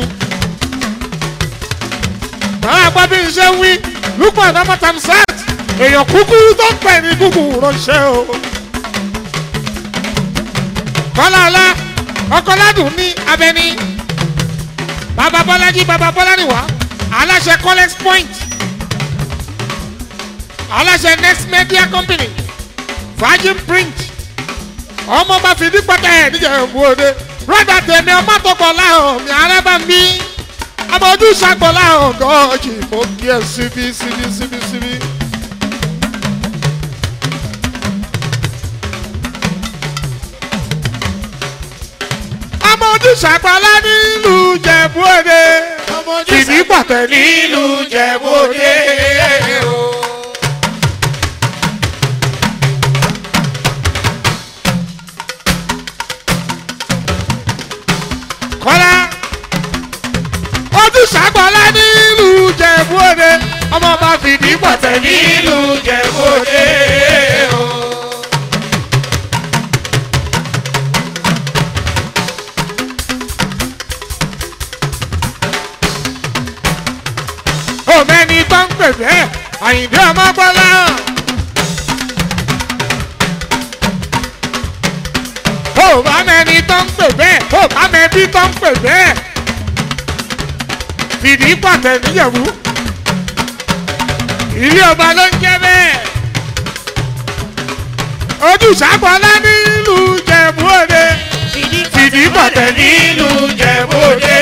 Màá gbọ́ bí n ṣe ń wí Lukman ọmọ Tamsat èèyàn kúkúrú tó ń pè ní kúkú ránṣẹ́ o. Kọ́lá ọlá ọkọ̀ ládùn ní Abẹ́ní bàbá Bọ́lájí bàbá Bọ́láríwá aláṣẹ Colex point aláṣẹ Next Media Company Virgin Print ọmọ bá fi ní pátá ẹ̀ níjẹ̀bú Òde brọ́dà tèmi ọmọ àtọkọ̀ láhàn mi ààrẹ bá ń bí ọmọ ojú ṣàgbọ̀ láhàn gọ́ọ̀jì mo kí ẹ síbí síbí síbí síbí. ọmọ ojú ṣàgbọ̀lá nílùú Ìjẹ̀bú Òde ìdí pàtẹ́ nílùú Ìjẹ̀bú Òde o. Kọ́lá ojú ṣàgbọ́lá nílùú Ìjẹ̀bú Òde ọmọ bá fìdí pọ̀tẹ́ nílùú Ìjẹ̀bú Òde o. Àyìndé ọmọ gbọ́lá. Ó bá mẹ́ni tó ń pè bẹ́ẹ̀, ó bá mẹ́bí tó ń pè bẹ́ẹ̀. Fìdí pàtẹ níyẹ̀wú. Ilé ọba ló ń jẹ́ bẹ́ẹ̀. Ojú ṣàgbọ́lá nílùú Jẹ̀bú Òde. Fìdí pàtẹ nílùú Jẹ̀bú Òde.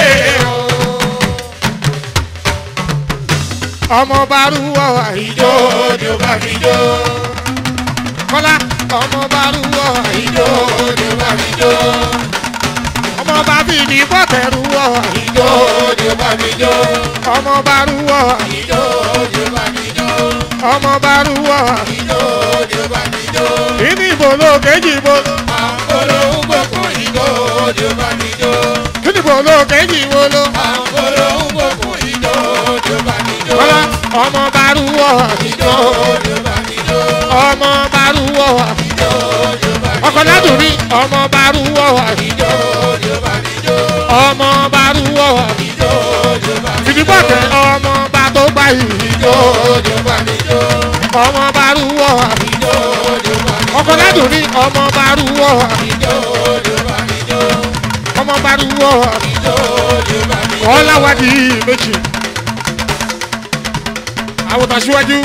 Ọmọ Bárúwọ̀ àìjó ni ó bá mi jó. Kọ́lá ọmọ Bárúwọ̀ àìjó ni ó bá mi jó. Ọmọ bá Fìdí pàtẹ rúwọ̀ àìjó ni ó bá mi jó. Ọmọ Bárúwọ̀ àìjó ni ó bá mi jó. Ọmọ Bárúwọ̀ àìjó ni ó bá mi jó. Kíni ìbòlò kejì ìbòlò. Àǹkóló ń gbókùn ìjó ni ó bá mi jó. Kíni ìbòlò kejì ìbòlò. Àǹkóló ń gbókùn ìjó ni ó bá mi jó. Kọ́lá ọmọ Bárúwọ̀ àìjó ni ó bá mi jó. Ọmọ Bárúwọ̀ àìjó ni ó bá mi jó. Ọkọ ládùnní ọmọ Bárúwọ̀ àìjó ni ó bá mi jó. Ọmọ Bárúwọ̀ àìjó ni ó bá mi jó. Fìdí pàtẹ ọmọ bá tó gbà ìjó ni ó bá mi jó. Ọmọ Bárúwọ̀ àìjó ni ó bá mi jó. Ọkọ ládùnní ọmọ Bárúwọ̀ àìjó ni ó bá mi jó. Ọmọ Bárúwọ̀ àìjó ni ó bá mi jó. Ọláwádìí méjì. Àwọn aṣíwájú.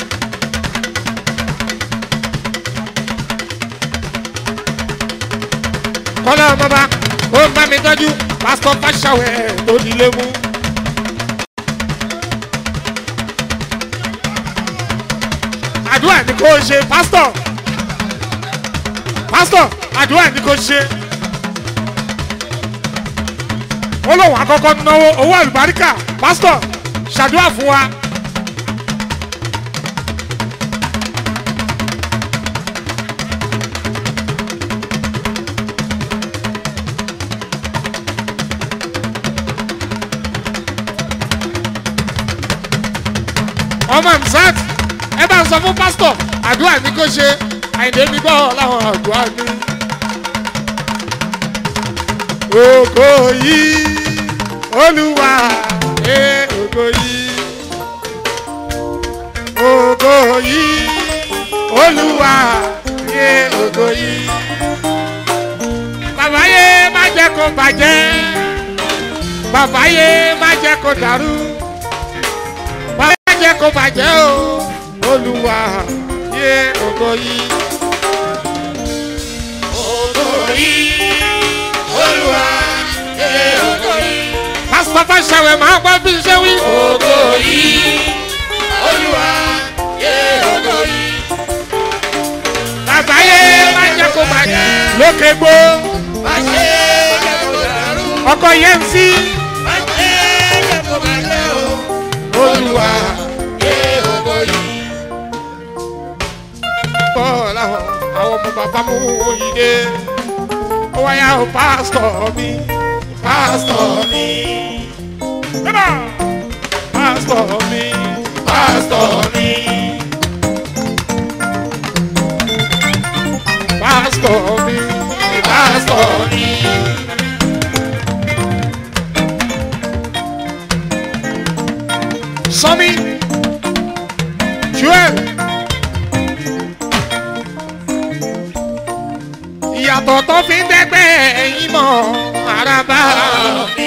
Kọ́lá ọmọba ó ń bá mi tọ́jú pásítọ̀ Fáṣàwẹ̀ tó dilé mú. Àdúrà ni kò ṣe pásítọ̀. Pásítọ̀ àdúrà ni kò ṣe. Ó lóun àkọ́kọ́ náwó owó àlùbáríkà pásítọ̀ ṣàdúrà fún wa. Ọmọ Amzat ẹ bá ń sọ fún pásítọ̀ àdúrà ní kó ṣe Àyìndé mi gbọ́ láwọn àdúrà ní. Ògo yìí Olúwa ẹ ògo yìí. Ògo yìí Olúwa ẹ ògo yìí. Bàbá yé má jẹ́ kó bàjẹ́. Bàbá yé má jẹ́ kó dàrú. Jẹ́ kó bàjẹ́ o, Olúwa yé ògo yìí. Ògo yìí, Olúwa yé ògo yìí. Pásítọ̀ Fáṣàwẹ̀ máa gbọ́ bí ṣe wí. Ògo yìí, Olúwa yé ògo yìí. Bàbá yé má jẹ́ kó bàjẹ́. Lókè gbó. Má ṣe jẹ́ kó dàrú. Ọkọ yẹn ń sí. Má ṣe jẹ́ kó bàjẹ́ o, Olúwa. Àwọn ọmọ bàbá mú oyinde ó wáyà ó pásítọ̀ mi pásítọ̀ mi pásítọ̀ mi pásítọ̀ mi pásítọ̀ mi pásítọ̀ mi. Sọmi Joel. Ìyàtọ̀ tó fi ń dẹ́gbẹ́ ẹ̀yìn mọ́ àràbà mi.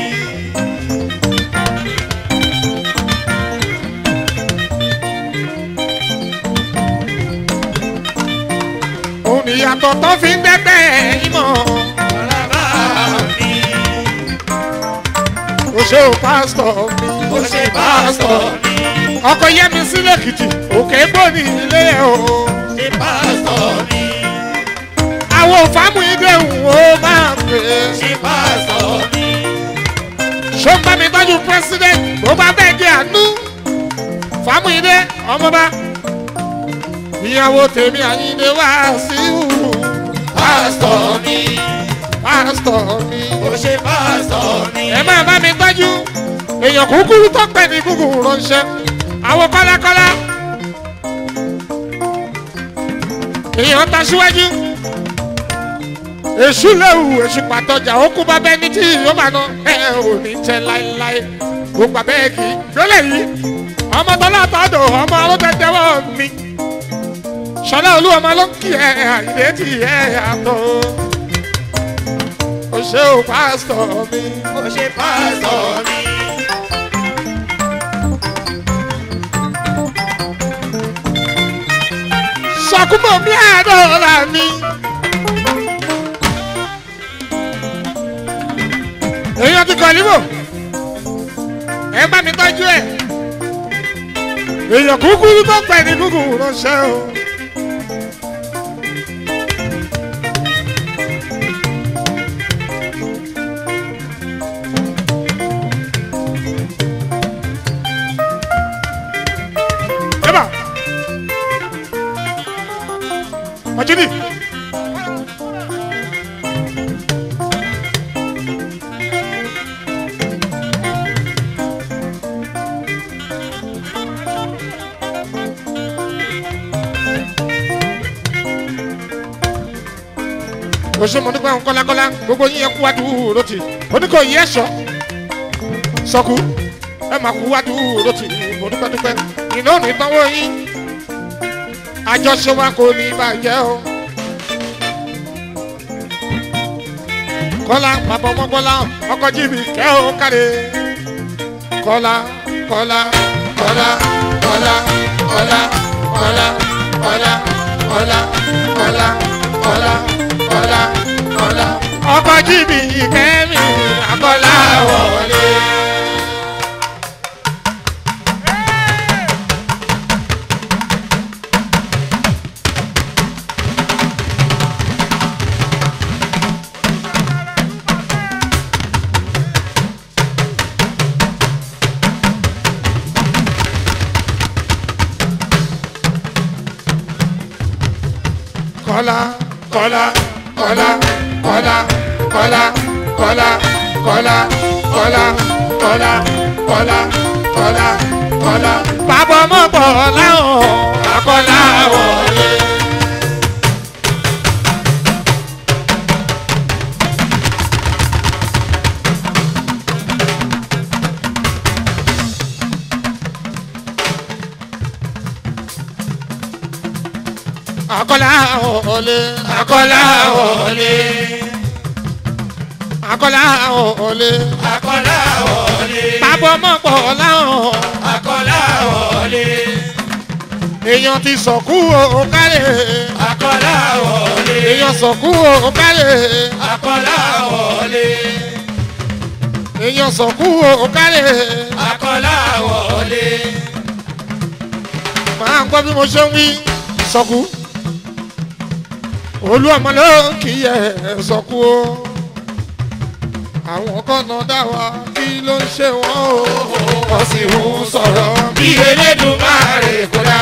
Òun ìyàtọ̀ tó fi ń dẹ́gbẹ́ ẹ̀yìn mọ́ àràbà mi. Ó ṣe ò pásítọ̀ mi. Ó ṣe pásítọ̀ mi. Ọkọ Yẹmi sílẹ̀ Èkìtì òkè gbòòní ilé ẹ̀ o. Ṣe pásítọ̀ mi. Àwọn fámù ìdẹ̀hùn ó máa pè é. Ṣé pásítọ̀ mi? Ṣó ń bá mi tọ́jú president bó bá bẹ́ẹ̀ jẹ́ àánú. Fámù ìdẹ ọmọba. Ìyàwó tèmi Àyìndé wá sí ìhù. Pásítọ̀ mi. Pásítọ̀ mi. Ó ṣe pásítọ̀ mi. Ẹ máa bá mi tọ́jú. Èèyàn kúkúrú tó pẹ̀ ní gúgùn ránṣẹ́. Àwọn kọ́lákọ́lá. Èèyàn ta síwájú. Èṣù léwu èṣù pàtọ́jà ó kú bá bẹ́ẹ̀ ní tí yóò máa ná ẹ ò ní tẹ láéláé gbogbo abẹ́ẹ̀ kì í fẹ́lẹ̀ yìí ọmọ tọ́lá tàdó ọmọ alótẹ́tẹ́wọ́ mi ṣọlá olú ọmọ ló ń kí ẹ àyè tí ẹ àtọ́ o ṣe o pásítọ̀ mi
ó ṣe pásítọ̀ mi.
sọkúmọ̀ mi àdọ́ra mi. èèyàn ti kọ̀ níbò ẹ bá mi tọ́jú ẹ̀ èèyàn kúkúrú tó pẹ̀ ní kúkú ránṣẹ́ o. eba majini. o ṣe mo nípa àwọn kọ́lákọ́lá gbogbo yín yẹn kú wájú rotì oníkó yìí ẹ̀ sọ sọkú ẹ máa kú wájú rotì mo dúpẹ́ dúpẹ́ iná ò ní tánwó yín àjọṣe wa kò ní bàjẹ́ o. kọ́lá bàbá ọmọ kọ́lá ọkọ̀ jìbì kẹ́ ò káre kọ́lá kọ́lá kọ́lá kọ́lá kọ́lá kọ́lá kọ́lá kọ́lá kọ́lá kọ́lá kọ́lá kọ́lá ọkọ̀ jìbì kẹ́mi àkọ́lá wọlé. Kọ́lá kọ́lá kọ́lá kọ́lá kọ́lá kọ́lá kọ́lá kọ́lá kọ́lá kọ́lá kọ́lá kọ́lá bàbá ọmọ pọ̀ láwọn àkọ́lá wọlé. Akọ́lá wọlé akọ́lá wọlé akọ́lá wọlé
akọ́lá wọlé
bàbá ọmọ pọ̀ láwọn
akọ́lá wọlé
èèyàn ti sọ̀kú òkàlẹ̀
akọ́lá wọlé
èèyàn sọ̀kú òkàlẹ̀
akọ́lá wọlé
èèyàn sọ̀kú òkàlẹ̀
akọ́lá wọlé.
máa ń gbọ́ bí mo ṣe ń wí sọ̀kú olú ọmọ ló ń kí ẹ sọ̀kú o àwọn kọ́nà dá wa kí ló ń ṣe wọ́n o wọ́n sì ń sọ̀rọ̀ bí Elédùmarè kó dá.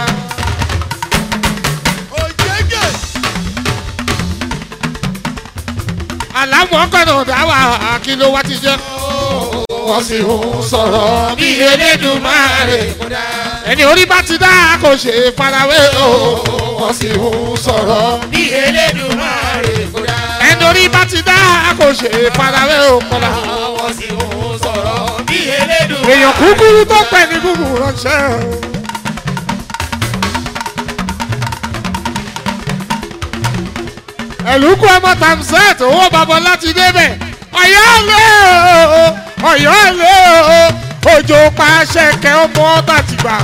àlámọ̀ kọ́nà dá wa kí ló wá ti jẹ́ wọ́n sì ń sọ̀rọ̀ bí Elédùmarè kó dá. ẹni orí bá ti dá kò ṣe farawé o wọ́n sì ń sọ̀rọ̀
bí Elédùmarè kó dá.
ẹni orí bá ti dá kò ṣe farawé o kọ́lá.
wọ́n sì ń sọ̀rọ̀ bí Elédùmarè.
èèyàn kúkúrú tó pẹ́ ní kúkú ránṣẹ́ o. ẹ̀lúkú ọmọ tamset owó bàbá láti débẹ̀ ọ̀yọ́ lé o ọ̀yọ́ lé o òjò pa ṣẹ̀kẹ́ ọmọ tàtìgbà.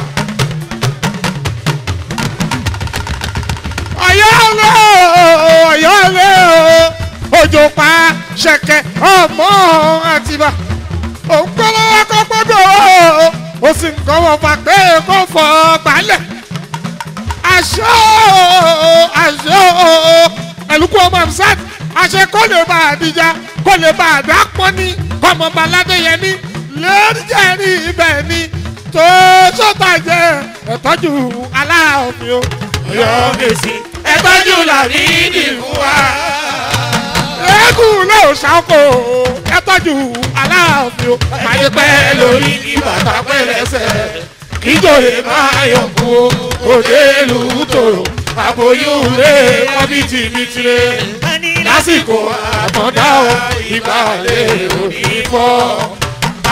ọ̀yọ́ lé o ọ̀yọ́ lé o òjò pa ṣẹ̀kẹ́ ọmọ àtìgbà. òun gbọ́dọ̀ kọ́ gbọ́dọ̀ o sì ń kọ́wọ́ fà pé kó fọ́ gbálẹ̀. aṣọ aṣọ ẹ̀lúkú ọmọ amsat àṣẹ kó lè bá àdìjà kó lè bá àdàpọ̀ ní kọ́mọ baládé yẹn ní lẹ́rìjẹ́ ní ibẹ̀ ní tó sọ́tà jẹ́ ẹ̀tọ́jú aláàfin o.
Ọ̀yọ́ Mèsì ẹ̀tọ́jú làbí nìfún wa.
eégún ló ṣàkó ẹ̀tọ́jú aláàfin o.
máyé pẹ́ lórí kí bàtà pẹ́ lẹ́sẹ̀ kíjòyè máa yọ̀ kú òde ìlú tòrò àbòyún lé kọ́bìtì bìtìrẹ lásìkò àtọ̀dá ìgbàlẹ̀ òní fọ́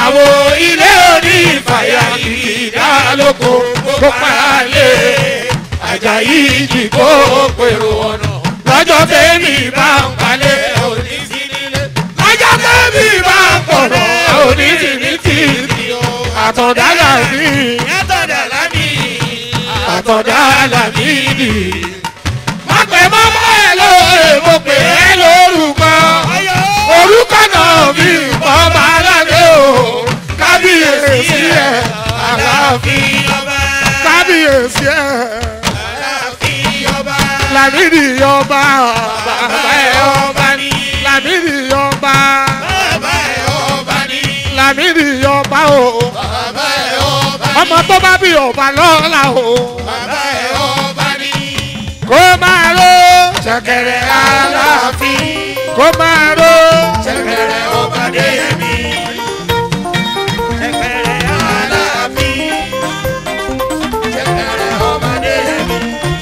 àwọn ilé oní ìfàyà ìdálóko kó paralé Àjàyí ìjì kó pèrò ọ̀nà lọ́jọ́ tẹ́mi bá ń palẹ̀ òní sí nílé lọ́jọ́ tẹ́mi bá ń pọ̀nà òní sí ní tìrì àtọ̀dá làmì àtọ̀dá làmì àtọ̀dá làmì nì. má pè mọ́mọ́ ẹ lóore mo pè é lórúkọ orúkọ náà mi mọ́ máa lágbé o kábíyèsí ẹ̀ Aláàfin ọba kábíyèsí ẹ̀ Aláàfin ọba Lámìdí ọba bàbá ẹ̀ ọba ni Lámìdí ọba bàbá ẹ̀ ọba ni Lámìdí ọba o bàbá ẹ̀ ọba ni ọmọ tó bá bí ọba lọ́la o bàbá ẹ̀ ọba ni kó máa ró ṣẹ̀kẹ̀rẹ̀ Aláàfin kó máa ró ṣẹ̀kẹ̀rẹ̀ ọba Adéyẹmí ṣẹ̀kẹ̀rẹ̀ Aláàfin ṣẹ̀kẹ̀rẹ̀ ọba Adéyẹmí.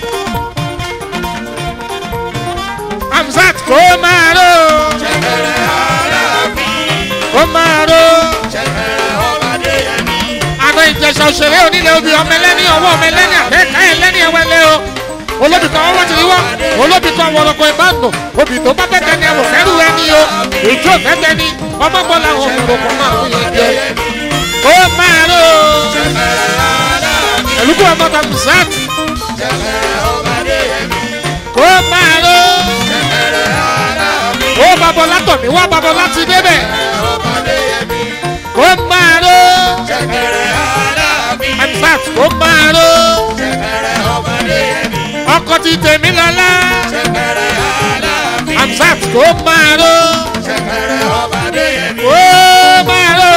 Amzat kó máa ró ṣẹ̀kẹ̀rẹ̀ Aláàfin kó máa ró ṣẹ̀kẹ̀rẹ̀ ọba Adéyẹmí. àná Ìjẹ̀ṣà òṣèré onílé obì ọmọ ẹlẹ́ni ọwọ́ ọmọ ẹlẹ́ni àbẹ́ẹ̀ká ẹlẹ́ni ẹwẹ́lẹ́ o olóbì kan wọ́n ti rí wá olóbì kan wọ̀rọ̀kọ̀ ìbánu obì tó bá fẹ́fẹ́ ni ẹ̀wọ̀n fẹ́rù ẹni o ìjọ fẹ́fẹ́ ni ọmọ bọ́ làwọn òkùnkùn máa fún yẹn jẹ. ó máa ró ẹ̀lúkú ọmọ Amzat ó máa ró ó babọ̀ látọ̀ mi wá babọ̀ láti débẹ̀ ó máa ró Amzat ó máa ró ọkọ ti tèmi lọ́lá Amzat kó máa ró kó máa ró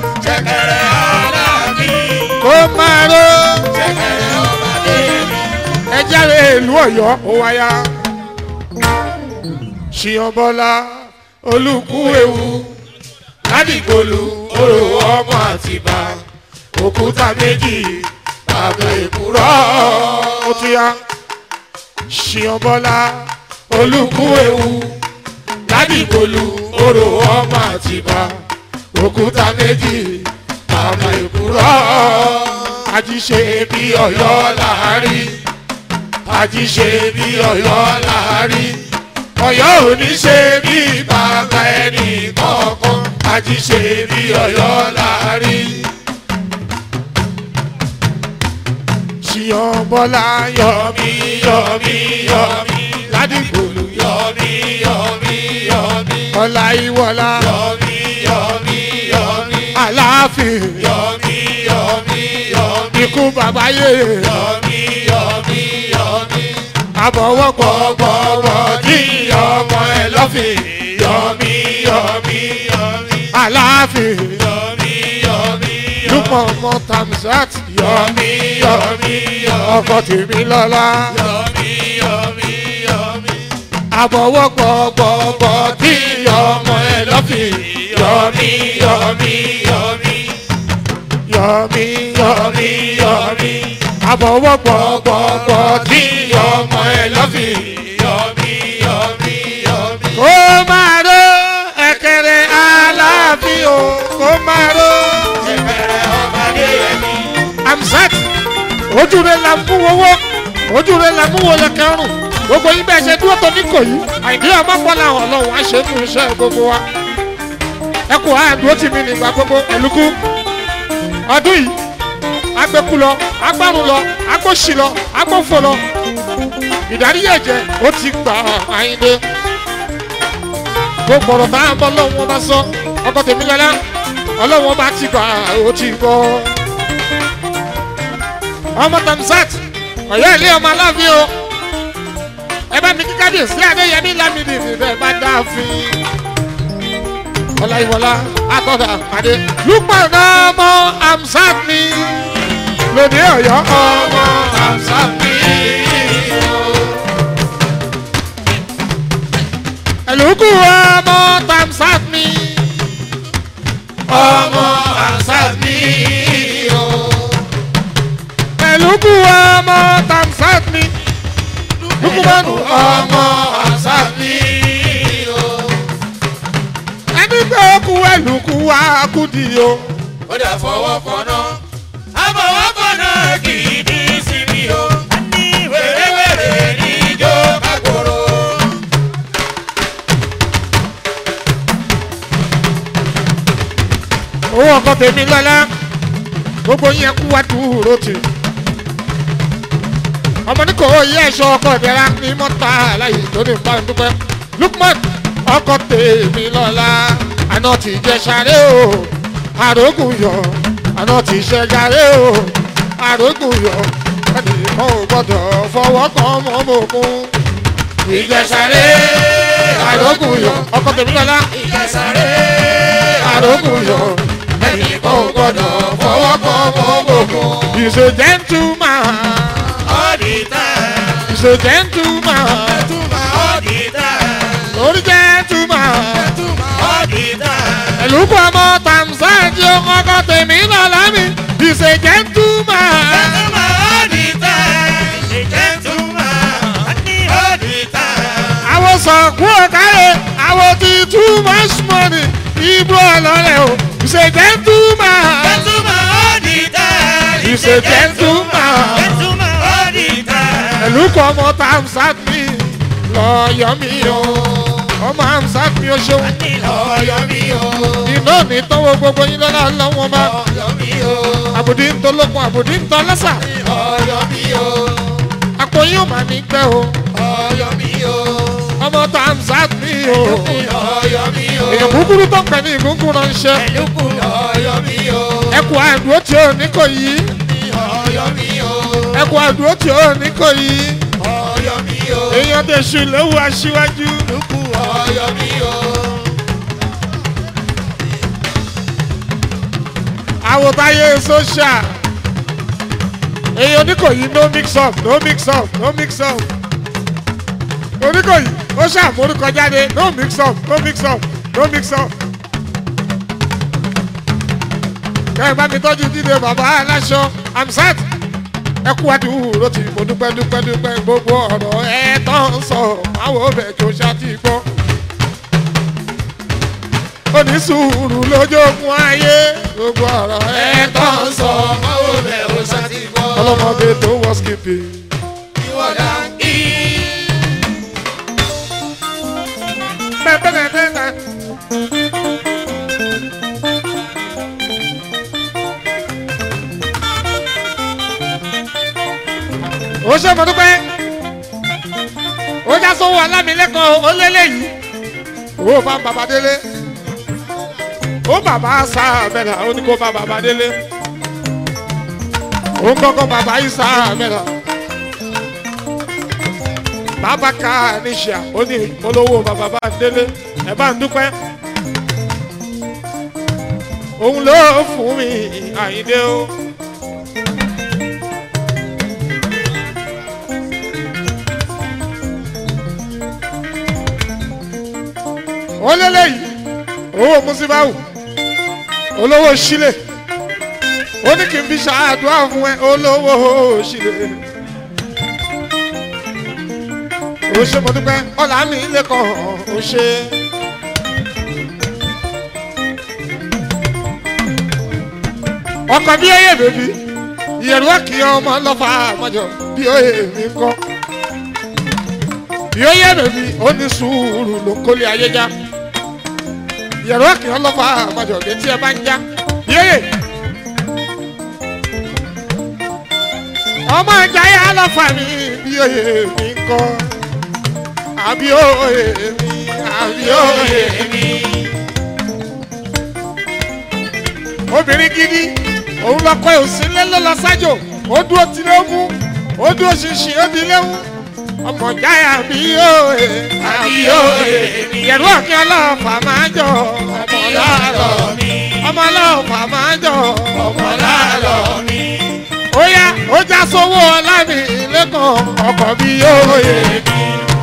kó máa ró ẹ jáde ìlú Ọ̀yọ́ ó wáyà Ṣíyànbọ́lá Olúkúewu Ládìgbòlù orò ọmọ Àtìbà òkúta méjì bàbá èkúrọ́ ó tún yá. Ṣíyànbọ́lá Olúkúewu Ládìgbòlù orò ọmọ Àtìbà òkúta méjì bàbá èkúrọ́ àjíṣe bí Ọ̀yọ́ láàrí àjíṣe bí Ọ̀yọ́ láàrí Ọ̀yọ́ ò ní ṣe bí bàbá ẹnì kọ̀ọ̀kan àjíṣe bí Ọ̀yọ́ láàrí. Ṣíyànbọ́lá yọ̀mí yọ̀mí yọ̀mí Ládìgbòlù yọ̀mí yọ̀mí yọ̀mí Ọláyíwọlá yọ̀mí yọ̀mí yọ̀mí Aláàfin yọ̀mí yọ̀mí yọ̀mí ikú bàbá yèyé yọ̀mí yọ̀mí yọ̀mí àbọ̀wọ̀pọ̀pọ̀pọ̀ kí ọmọ ẹ lọ́fìn yọ̀mí yọ̀mí yọ̀mí Aláàfin yọ̀mí yọ̀mí lúpọ̀ ọmọ Amzat yọ̀mí yọ̀mí ọkọ tèmi lọ́lá yọ̀mí yọ̀mí yọ̀mí àbọ̀wọ̀pọ̀pọ̀pọ̀ kí ọmọ ẹ lọ́fìn yọ̀mí yọ̀mí yọ̀mí yọ̀mí yọ̀mí yọ̀mí àbọ̀wọ̀pọ̀pọ̀pọ̀ kí ọmọ ẹ lọ́fìn yọ̀mí yọ̀mí yọ̀mí. kó máa ró ẹ̀kẹ̀rẹ̀ Aláàfin o kó máa ró ẹ̀kẹ̀rẹ̀ ọba Adéyẹmí. Amzat ojú rẹ̀ la mú owó ojú rẹ̀ la mú wọlé kẹrùn gbogbo yín bẹ́ẹ̀ ṣe dúró tó ní kò yí àìdí ọmọ bọ́lá ọlọ́run á ṣe fún iṣẹ́ gbogbo wa ẹ kò àdúró tì mí nígbà gbogbo ẹ̀lúkú ọdún yìí agbẹ́kú lọ agbárùn lọ agbóṣì lọ agbófò lọ ìdáríyẹ̀jẹ̀ ó ti gbà Àyìndé gbogbo ọ̀rọ̀ tá à ń bọ́ lọ́wọ́ wọn bá sọ ọkọ tèmi lọ́lá ọlọ́wọ́ wọn bá ti gbà ó ti gbọ́ ọmọ Amzat Ọ̀yọ́ ilé ọmọ Aláàfin o ẹ bá mi kí kábíyèsí Adéyẹmí Lámìdí ìbẹ̀ bá dáa fún Ọláyíwọlá àtọ́dà pàdé lúpọ̀ náà ọmọ Amzat mi lóde Ọ̀yọ́ ọmọ Amzat mi. ẹ̀lùkù ọmọ Amzat mi ọmọ Amzat mi ẹ̀lùkù ọmọ Amzat mi lukumanu ọmọ Amzat mi ẹni pé ó kú ẹlùkù wa kú di o ó dà fọwọ́ fọná. àfọwọ́ fọná kì í ní sinmi o. wèrèwèrè ní ijó kákòrò.
owó ọkọ tèmi lọ́lá gbogbo yẹn kú wá dúró tì. ọmọ ní kò yẹ ẹ̀ṣọ́ ọkọ ìdẹ́ra ní mọ́tà láyé tó ní bá ń dúpẹ́. Lukman ọkọ tèmi lọ́lá àná ti jẹ sáré o àrógùn yọ àná ti ṣe jàre o àrógùn yọ ẹnìkan ò gbọdọ̀ fọwọ́ kan mọ́ mọ́kún.
ìjẹsàré
àrógùn yọ ọkọ tèmi lọ́lá
ìjẹsàré
àrógùn yọ
ẹnìkan ò gbọdọ̀ fọwọ́ kan mọ́ mọ́kún.
He's a gentleman.
all the time.
He's a gentleman.
gentleman all the time.
Lórí gentleman.
gentleman all the time.
Ẹ̀lúkú ọmọ Tàmsáàjì ọkọ tèmi lọ́lá mi. He's a gentleman.
gentleman all the time. a gentleman all the time.
Àwọn sọ̀kú ọ̀kárẹ̀, àwọn ti too much money. Ibro ọlọ́rẹ̀ o. He's a gentleman.
gentleman all the time.
He's a gentleman.
gentleman all the time.
Ẹ̀lúkú ọmọ Tàmsáàjì mi lọ́yọ̀ mi o. Ọmọ Tàmsáàjì mi o ṣeun.
ọyọ mi o.
Iná ní tọ́wọ́ gbogbo yín lọ́la lọ́wọ́ bá.
ọyọ mi o.
Àbùdí ń tolókun, àbùdí ń tọ́ lọ́sà.
ọyọ mi o.
Àpò yín ò mà ní gbẹ́ o.
ọyọ mi o.
Ọmọ Tàmsáàjì mi o.
ọyọ mi o.
Èèyàn kúkúrú tó ń pẹ̀ ní ìgúngún ránṣẹ́.
ẹlùkù ọyọ mi o.
Ẹkùn àdúró tí ò ní kò yí.
ọyọ mi o.
Ẹkùn àdúró tí ò ní kò yí.
ọyọ mi o.
Èèyàn tẹ̀sù lówó aṣíwájú.
ẹlùkù ọyọ mi o.
Àwòtáyé sọ́ṣà. Èèyàn oníkòyí no mix up, no mix up, no mix up. Oníkòyí ó ṣàmórúkọ jáde no mix up, no mix up, no mix up. Kẹ́ ẹ bá mi tọ́jú dídé bàbá aláṣọ Amsat. Ẹ kú àdúró tí mo dúpẹ́ dúpẹ́ dúpẹ́ gbogbo ọ̀rọ̀ ẹ tán sọ àwọn ọbẹ̀ tó ṣáàtì gbọ́. Onísùúrù lójókun ayé gbogbo ọ̀rọ̀ ẹ tán sọ
báwo bẹ̀ ó ṣáàtì gbọ́.
ọlọ́mọdé tó wọ́ skipi.
ìwọ̀dà kí.
Bẹ́ẹ̀bẹ́ẹ̀bẹ́ẹ̀. Ó ṣe mo dúpẹ́. Ó já sówó alámilẹ́kan ó lélẹ̀ yìí. Ó bá bàbá délé. Ó bàbá sáàmẹ́là ó ní kó bá bàbá délé. Ó ń kọ́kọ́ bàbá yìí sáàmẹ́là. Bàbá ká níṣà ó ní olówó bàbá bá délé. Ẹ bá ń dúpẹ́. Òun ló fún mi Àyìndé o. Ó lélẹ̀ yìí owó Musibau olówó Ṣílè ó ní kí n fi ṣàdúrà fún ẹ olówó Ṣílè ó ṣe mo dúpẹ́ ọ̀là mi lẹ́kọ̀ọ́ ó ṣe. ọkọ̀ bí ó yẹ bèbí ìyẹ̀rù ọ̀kì ọmọ lọ́fà àmọ́jọ bí ó yẹ mi kọ́ bí ó yẹ bèbí ó ní sùúrù ló kólé ayé já. Yẹ̀rọ kì í lọ́fà àmàjọ̀gẹ́ tí ẹ bá ń já. Yéyè. Ọmọ ìjà yà lọ́fà mi bí òye mi ń kọ́. Àbí òye mi, àbí òye mi. Obìnrin gidi, òun lọ́kọ́ òsínlẹ̀ ló lọ sájò. Ó dúró tilé mú, ó dúró ṣinṣin ó di léwu. Ọmọ ìjà yà bí òye, àbí òye mi. Yẹ̀rọ kì í lọ́fà máa jọ.
ọmọ láàlọ́ mi.
Ọmọ lọ́fà máa jọ.
ọmọ láàlọ́ mi.
Ó yá ó já sówó ọlá mi lẹ́kàn ọkọ̀ bí yóò yé mi.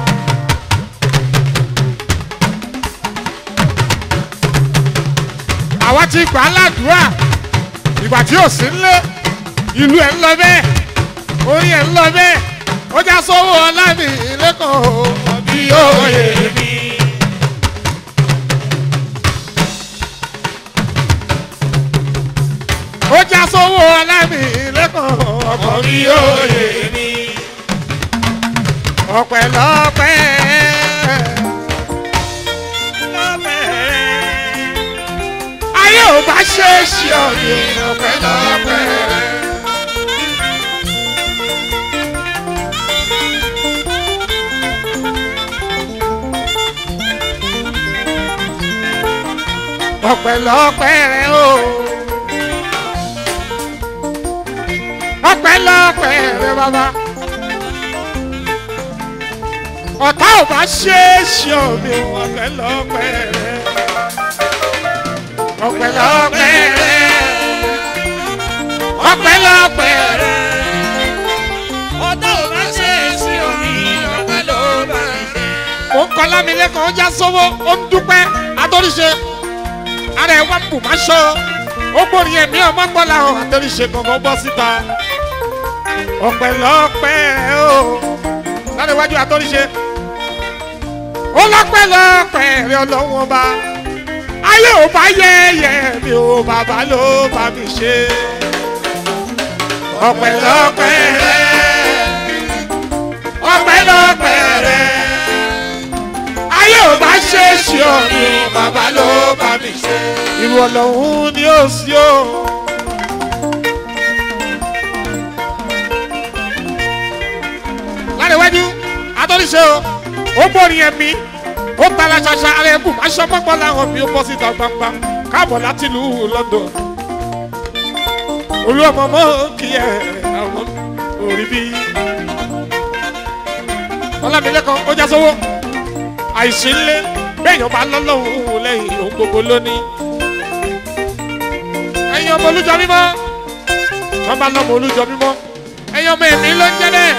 Àwa ti gbà á ládùúrà ìgbà tí ò sí nílé ìlú ẹ̀ ń lọ bẹ́ẹ̀ orin ẹ̀ ń lọ bẹ́ẹ̀ ó já sówó ọlá mi lẹ́kàn ọkọ̀ bí yóò yé mi. já sówó alámì lẹ́kọ̀ọ́ ọkọ̀ mi yóò yé mi. ọpẹ́lọpẹ́ ayé ò bá ṣe é ṣe ọ̀rẹ́ ọpẹ́lọpẹ́. ọpẹ́lọpẹ́ rẹ o ọpẹ́lọpẹ́ rẹ bàbá ọ̀tá ò bá ṣe é ṣe omi ọpẹ́lọpẹ́ rẹ ọpẹ́lọpẹ́ rẹ ọpẹ́lọpẹ́ rẹ ọ̀tá ò bá ṣe é ṣe omi ọpẹ́lọpẹ́ rẹ. ó ń kọ́ lámìlẹ́kọ̀ọ́ ó já sówó ó ń dúpẹ́ adóríṣe ara ẹ̀ wá ń bù má ṣọ́ ó gbórí ẹ̀mí ọmọ gbọ́lá ọ̀ àtẹ̀ríṣe gbọ̀ngàn bọ́ síta ọpẹ́lọpẹ́ o lára iwájú àtẹ̀ríṣe ó lọ́pẹ́lọpẹ́ rẹ ọlọ́run ọba ayé ò bá yẹ̀yẹ́ mi ò bàbá ló bá mi ṣe ọpẹ́lọpẹ́ rẹ ọpẹ́lọpẹ́ rẹ ayé ò bá ṣe é ṣe ọ̀run bàbá ló bá mi ṣe. irú ọlọ́run ni ó sí o. lára iwájú adọ́níṣe o ó borí ẹ̀mí ó tala ṣaṣa ara ẹ̀bù máa ṣọ́ pọ́pọ́ láwọn mi ó bọ́ síta gbangba káàbọ̀ láti ìlú London. olú ọmọ mọ́ kí ẹ àwọn orí bí. ọlámilẹ́kan ó já sówó àìsí ńlẹ̀ bẹ́ẹ̀yàn bá lọ́lọ́hún lẹ́yìn ohun gbogbo lónìí. ẹ̀yin ọmọ olújọ mímọ́ wọ́n bá lọ́mọ olújọ mímọ́ ẹ̀yin ọmọ ẹ̀mí ló ń jẹ́ bẹ́ẹ̀.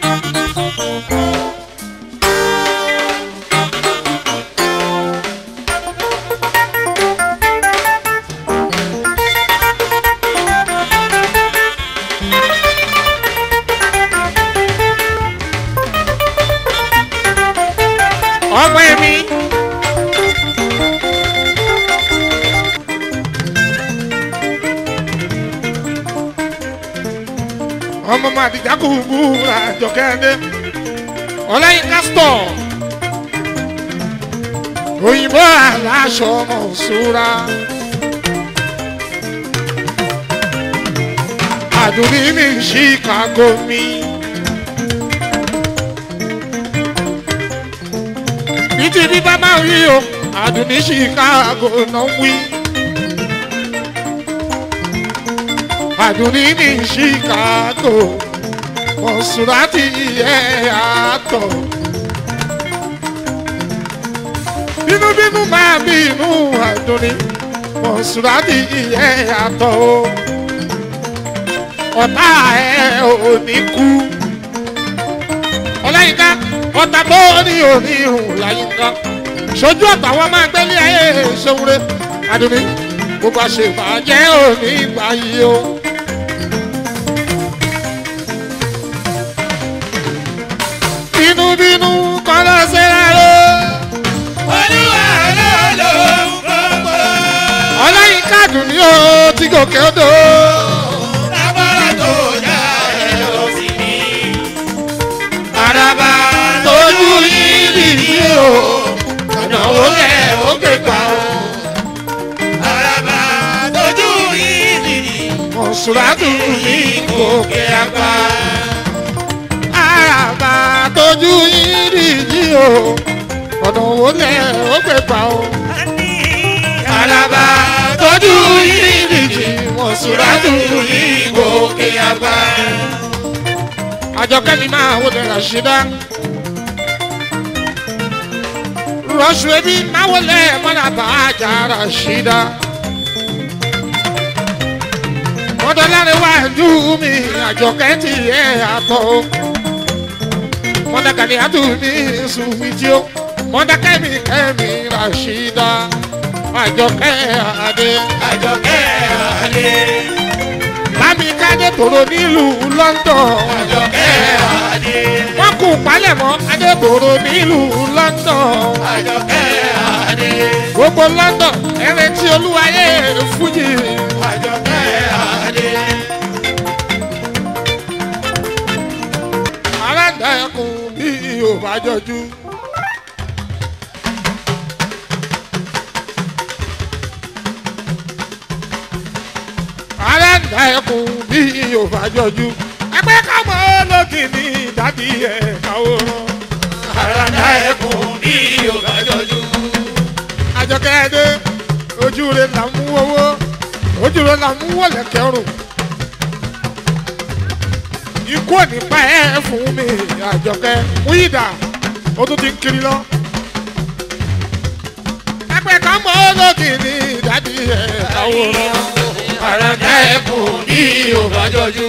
ọmọ ẹ̀mí ọmọ màdìjà kùkù àjọkẹ́ndé ọlẹ́yin kásítọ̀ òyìnbó aláṣọ ọmọ òṣùra àdùnní mi Chicago mi. Bíti bí bá máa rí o, àdùnní Chicago náà wí. Àdùnní ní Chicago, Mọ̀sùlátì ẹ̀ àtọ̀. Bínúbínú máa bínú àdùnní, Mọ̀sùlátì ẹ̀ àtọ̀ o. Ọ̀tá ẹ̀ ò ní kú. Ọláyínká ọ̀tá tó ní òní ìhùn láyínká ṣojú ọ̀tá wọn máa gbẹ́lé ayé ṣòwúre àdùnní gbogbo àṣebàjẹ́ òní ìgbà yìí o. bínúbínú kọ́ ló ṣe rà ló. olúwa ló lò ó gbogbo. Ọláyínká àdùnní o ti gòkè odò. lábára tó já ẹ lọ sí mi. àràbà tójú yìí nìyí o ọ̀nà òkè òkè gbà o. àràbà tójú yìí nìyí Mọ̀sùlátù ní gòkè àgbà. àràbà tójú yìí nìyí o ọ̀nà òkè òkè gbà o. àràbà tójú yìí nìyí Mọ̀sùlátù ní gòkè àgbà. Àjọkẹ́ mi máa wọlé Ràṣídà. Rọ̀ṣù ẹbí máa wọlé mọ́nà bá àjà Ràṣídà. Mọ́tọ́lárin wá ju mi Àjọkẹ́ ti yẹ àtọ̀. Mọ́tàkàní àtú mi sùnmí tí ó. Mọ́tàkẹ́mi kẹ́mi Ràṣídà. Àjọkẹ́ Adé. Àjọkẹ́ Adé. Bámi Kádé tòrò nílùú London. Àjọkẹ́ Adé. Wọ́n kú palẹ̀mọ́ Adé tòrò nílùú London. Àjọkẹ́ Adé. Gbogbo London ẹrẹ tí olúwayé fújì. Àjọkẹ́ Adé. ẹkùn bí yóò bá jọjú. aláǹdá ẹkùn bí yóò bá jọjú. ẹgbẹ́ kámọ́ lókì ní dádì ẹ̀ káwòrán.
aláǹdá ẹkùn bí yóò bá jọjú.
àjọkẹ́ ẹdẹ ojú rẹ̀ là ń mú owó ojú rẹ̀ là ń mú wọlé kẹrùn. ikú ò ní pa ẹ́ fún mi àjọkẹ́ wíìdà ó tún ti ń kiri lọ. ẹgbẹ́ kámọ́ lókì ní dádì ẹ̀ káwòrán.
aláǹdá ẹkùn bí yóò bá jọjú.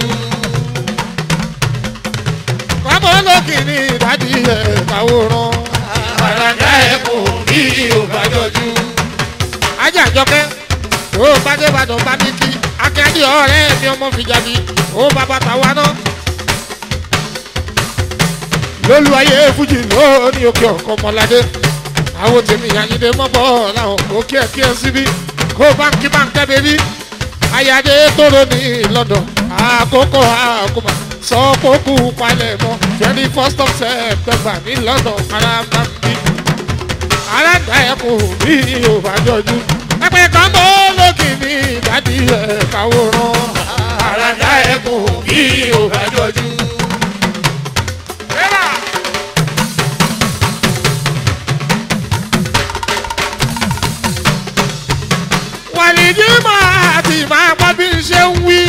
kámọ́ lókì ní dádì ẹ̀ káwòrán.
aláǹdá ẹkùn bí yóò bá jọjú.
ajá àjọkẹ́ ó bàdé bàdàn bá mi kí akẹ́ndí ọ̀rẹ́ mi ọmọ fìjàbí ó bàbá tàwa náà. lólu ayé fújì lónìí òkè ọ̀kan mọ́ládé àwọn tèmi àyíndé mọ́bọ̀ làwọn kò kí ẹ kí ẹ síbí kó báńkì báńkì bẹ́bí ayáde tóró ní London àkókò àkómà sọ kókù palẹ̀ mọ́ twenty first of September ní London karamambi aláǹdá ẹkùn bí yóò bá jọjú. ẹgbẹ́ kan bó lókì ní ìdádì ẹ̀ káwòrán.
aláǹdá ẹkùn bí yóò bá jọjú.
wàlíjì máa ti máa pa bí n ṣe ń wí.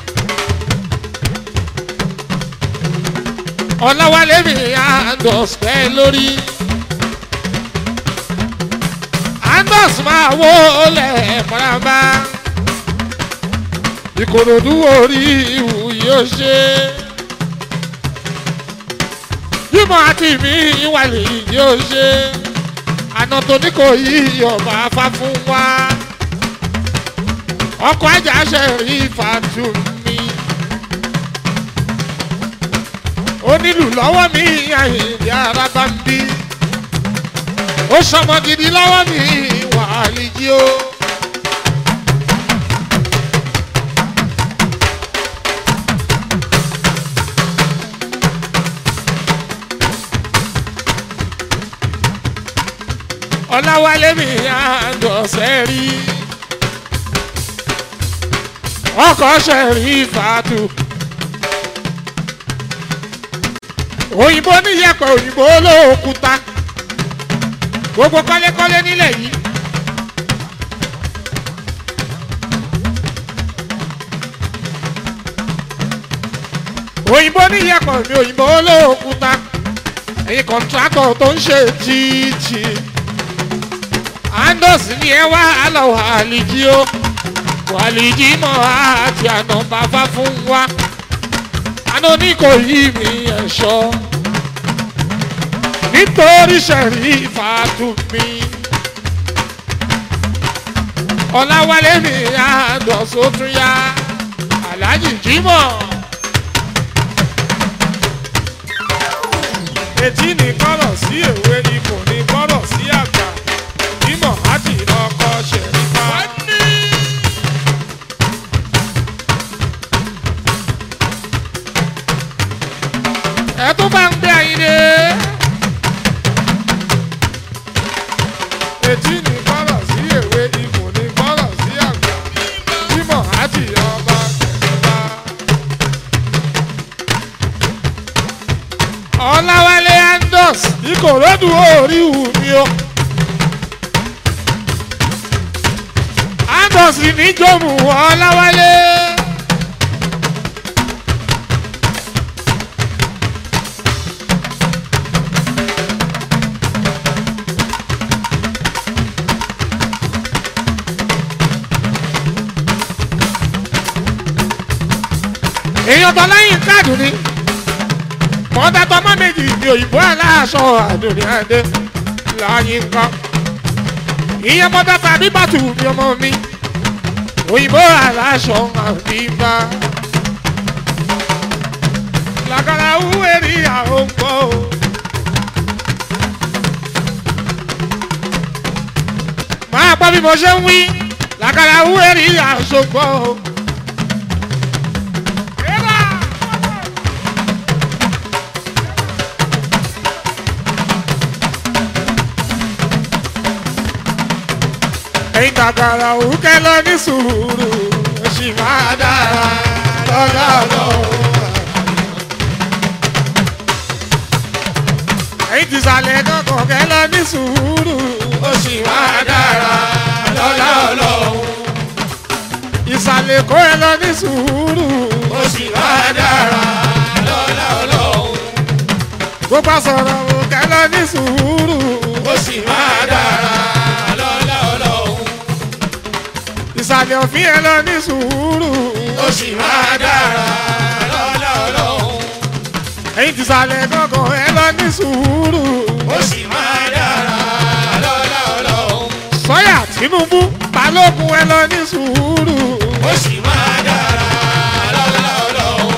ọ̀làwálé mi Andos pẹ́ lórí. Andos máa wó lẹ̀ mọ́ràbá. Ìkòròdú orí ìwù yóò ṣe. Jímọ̀ àti mi ìwàlẹ̀ yóò ṣe. Àná tó ní kò yí ọba afá fún wa. Ọkọ̀ ajá ṣe rí fàtú mi. Onílù lọ́wọ́ mi àyìnlẹ̀ ara bá ń bí. Ó sọmọ gidi lọ́wọ́ mi Wàlíjì o. Ọláwálé mi Andos rí. Ọkọ̀ ṣe rí fàtú. Òyìnbó níyẹ̀pẹ̀ òyìnbó olóòkúta gbogbo kọ́lékọ́lé nílẹ̀ yìí. òyìnbó níyẹ̀pẹ̀ mi òyìnbó olóòkúta ẹ̀yin kọ̀ǹtrákọ̀ tó ń ṣe títì. Andos ni ẹ wá àlọ́ Wàlíjì o Wàlíjì mọ́ àti àná bàbá fún wa àná ní kò yí mi ẹ̀ṣọ́ nítorí ṣẹ̀rí fàtú mi. Ọláwálé mi Andos ó tún yá Aláàjì Jímọ̀. etí ní kọ́rọ̀ sí èwe ipò ní kọ́rọ̀ sí àgbà Jímọ̀ àti ọkọ̀ ṣẹ̀rí fa. ẹ tún bá ń gbé Àyìndé. etí ní kọ́rọ̀ sí èwe ipò ní kọ́rọ̀ sí àgbà Jímọ̀ àti ọba ṣẹ̀rífà. Ọláwálé Andos Ìkòròdú orí wù mí o. Andos ní jòmù Ọláwálé. èèyàn tó lẹ́yìn káàdù ni mọ́tà tọmọ méjì ní òyìnbó aláṣọ àdùnní adé láyìn kan ìyẹn mọ́tà tàbí bàtù mi ọmọ mi òyìnbó aláṣọ àbíbá làkàrà wúwé rí àwọn gbọ́ o. máa gbọ́ bí mo ṣe ń wí làkàrà wúwé rí àṣọgbọ́ o. tàgàrà òkè lọ ní sùúrù ó sì máa dára lọ́la ọlọ́run. ẹ̀yin ti sàlẹ̀ kankan kẹ́ lọ ní sùúrù ó sì máa dára lọ́la ọlọ́run. ìsàlẹ̀ kó ẹ lọ ní sùúrù ó sì máa dára lọ́la ọlọ́run. gbogbo sọ̀rọ̀ òkè lọ ní sùúrù ó sì máa dára lọ́la ọlọ́run. ìsàlẹ̀ òfin ẹ lọ ní sùúrù ó sì máa dára lọ́la ọlọ́run. ẹ̀yin ti sàlẹ̀ kankan ẹ lọ ní sùúrù ó sì máa dára lọ́la ọlọ́run. sọ́yà Tinubu Balógun ẹ lọ ní sùúrù ó sì máa dára lọ́la ọlọ́run.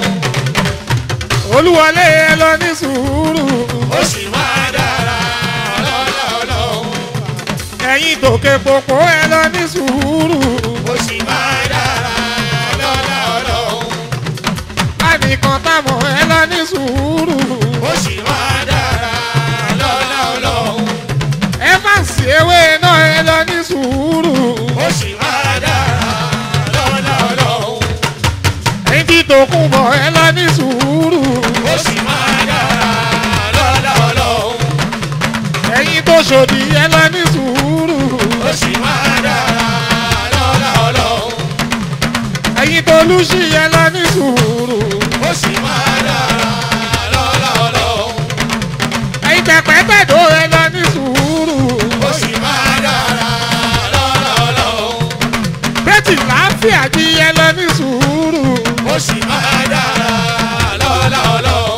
Olúwọlé ẹ lọ ní sùúrù ó sì máa dára lọ́la ọlọ́run. ẹ̀yin tòkè pòpò ẹ lọ ní sùúrù ó sì máa dára lọ́la ọlọ́run. lánìkan táwọn ẹ lọ ní sùúrù ó sì máa dára lọ́la ọlọ́run. ẹ má sí ewé náà ẹ lọ ní sùúrù ó sì máa dára lọ́la ọlọ́run. ẹ̀yin tí tòkun bọ̀ ẹ lọ ní sùúrù ó sì máa dára lọ́la ọlọ́run. ẹ̀yin tó ṣòdì ẹ lọ ní sùúrù ó sì máa dára lọ́la ọlọ́run. ẹ̀yin tó lùsì ẹ lọ ní sùúrù ó sì máa dára lọ́la ọlọ́run. ẹ̀yin tẹ̀pẹ́tẹ̀dó ẹ lọ ní sùúrù ó sì máa dára lọ́la ọlọ́run. bẹ́tì láàfíà jí ẹ lọ ní sùúrù ó sì máa dára lọ́la ọlọ́run.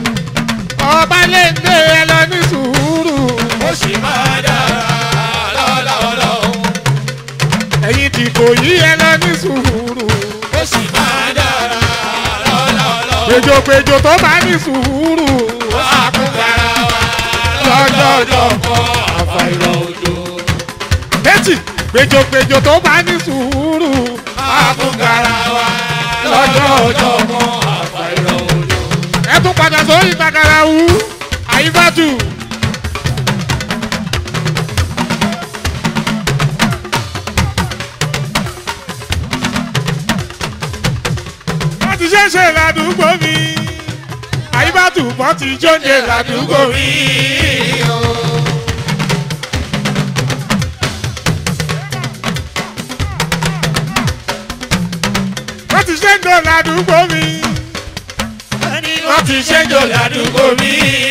ọba lẹ́ndé ẹ lọ ní sùúrù ó sì máa dára lọ́la ọlọ́run. ẹ̀yin dìbò yìí ẹ lọ ní sùúrù ó sì máa dára lọ́la ọlọ́run. gbèjògbèjò tó bá ní sùúrù ó sàkúngbàrà wa lọ́jọ́jọ́ kan àfàìrọ̀ òjò. bẹ́tì gbèjògbèjò tó bá ní sùúrù àkúngbàrà wa lọ́jọ́jọ́ kan àfàìrọ̀ òjò. ẹ tún padà sórí Tàgàrà wú Àyíbátù. wọ́n ti ṣẹ̀ṣẹ̀ ládùúgbò mi Àyíbátù bọ́ ti jóúnjẹ ládùúgbò mi. wọ́n ti ṣẹ́ńdọ̀ ládùúgbò mi. wọ́n ti ṣẹ́ńdọ̀ ládùúgbò mi.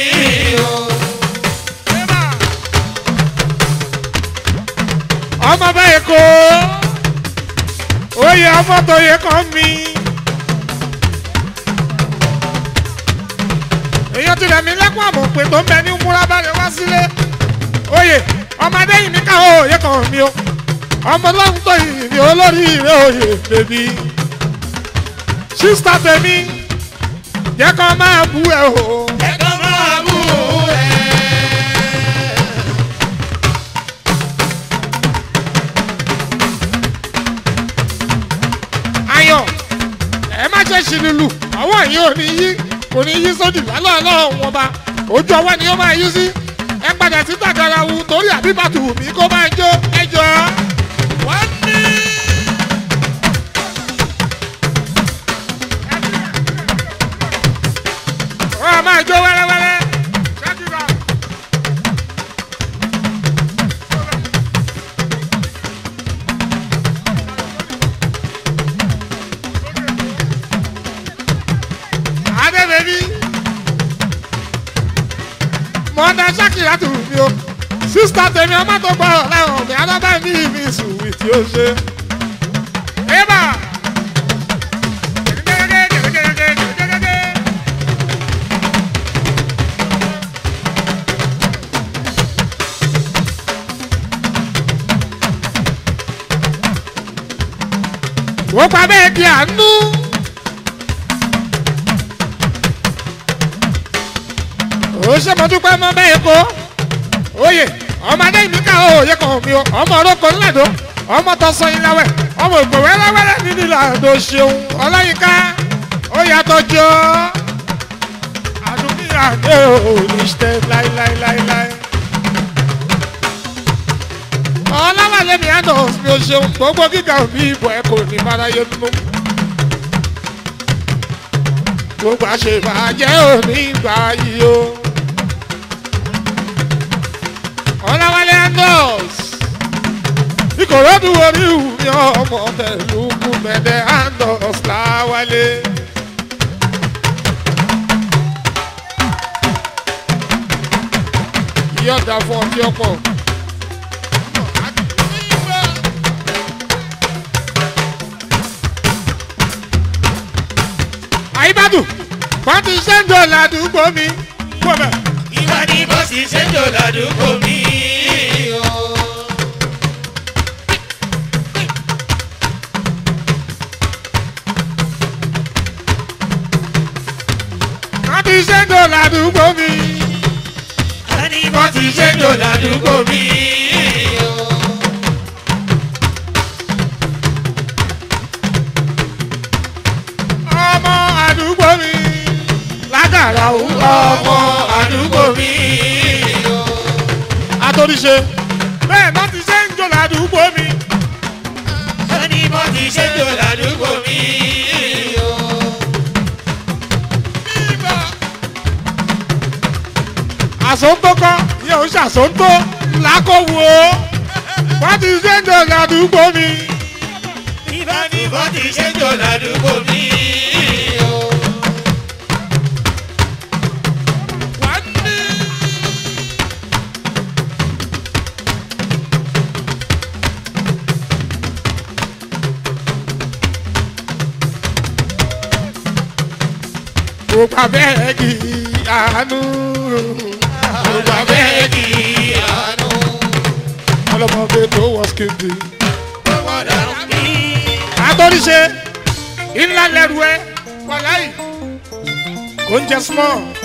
ọmọ bá Èkó oyè ọmọ tó yẹ kàn mí. èèyàn ti rẹ̀ mí lẹ́kùn àmọ̀ pé tó ń bẹ ní múra balẹ̀ wá sílé. oyè ọmọdé yìí ní káwọ́ òye kàn mí o. ọmọ lọ́hùn tó yìí ní olórí ìrẹ́ oyè bèbí. sísítà tèmi jẹ́ kó máa bú ẹ o. jẹ́ kó máa bú ẹ. ayọ̀ ẹ má ṣe ṣìlùlù ọwọ́ yìí ò ní yí kò ní yí sódì lálọ́ ọlọ́run wọn bá ojú ọwọ́ ni ó máa yí sí. ẹ padà sí Tàgàrà wú torí Àbíbátù mi kó máa jó ẹjọ́ wọ́n ní. wọ́n á máa jó wẹ́rẹ́wẹ́rẹ́. adébẹ̀bí mọ̀ọ́dá Ṣákìrà tù mí o sísítà tèmi ọmọ tó gbọ́ ọ̀làwọ̀n mi alábà ní ìmí ìsùnwì tí ó ṣe. ébà wọ́n pa bẹ́ẹ̀ di àánú. ó ṣe mo dúpẹ́ mọ́ bẹ́ẹ̀ kó oyè ọmọdé mi ká òye kan mi o ọmọ orókò ńlẹ̀dọ́ ọmọ tọ́sán ìlàwẹ̀ ọmọ ògbò wẹ́rẹ́wẹ́rẹ́ nínú ìlànà ṣeun ọláyínká ó yàtọ̀ jọ àdúgbò àdé òní ṣe láíláíláíláí. ọlọ́wàlẹ̀ mi àná mi ò ṣeun gbogbo gíga òbí ìbò ẹ̀ kò ní faraye nínú. gbogbo àṣebàjẹ́ òní ìgbà yìí o. ọlọ́wàlẹ̀ andos ìkòròdú orí ìwúmi ọmọ tẹ̀lú kùmẹ̀dẹ̀ andos láwálé. yọ̀dà fún ọtí ọ̀pọ̀. àyíbádùn wọ́n ti ṣẹ́ńdọ̀ ládùúgbò mi.
ìwà ni bó sì ṣẹ́ńdọ̀ ládùúgbò mi.
wọ́n ti ṣẹ́ńdọ̀ ládùúgbò mi.
wọ́n ti ṣẹ́ńdọ̀ ládùúgbò mi.
ọmọ àdúgbò mi lágàrà
ọmọ àdúgbò mi.
àtòríṣe bẹ́ẹ̀ náà ti ṣẹ́ńdọ̀ ládùúgbò mi.
wọ́n ti ṣẹ́ńdọ̀ ládùúgbò mi.
àsọ̀ntó kọ́ yẹ ò ṣàsọ̀ntó làkọ̀wò wọ́n ti ṣẹ́ńdọ̀ ládùúgbò mi.
wọ́n ti ṣẹ́ńdọ̀ ládùúgbò mi.
Mo gbà bẹ́ẹ̀ kì í àánú.
Mo gbà bẹ́ẹ̀ kì í àánú.
Ọlọ́mọdé tó wọ́ skéde.
Mo wọ́n dàrú bí.
Àtọ́ríṣe ńlá lẹ́rù ẹ wàláì kò ń jẹ small.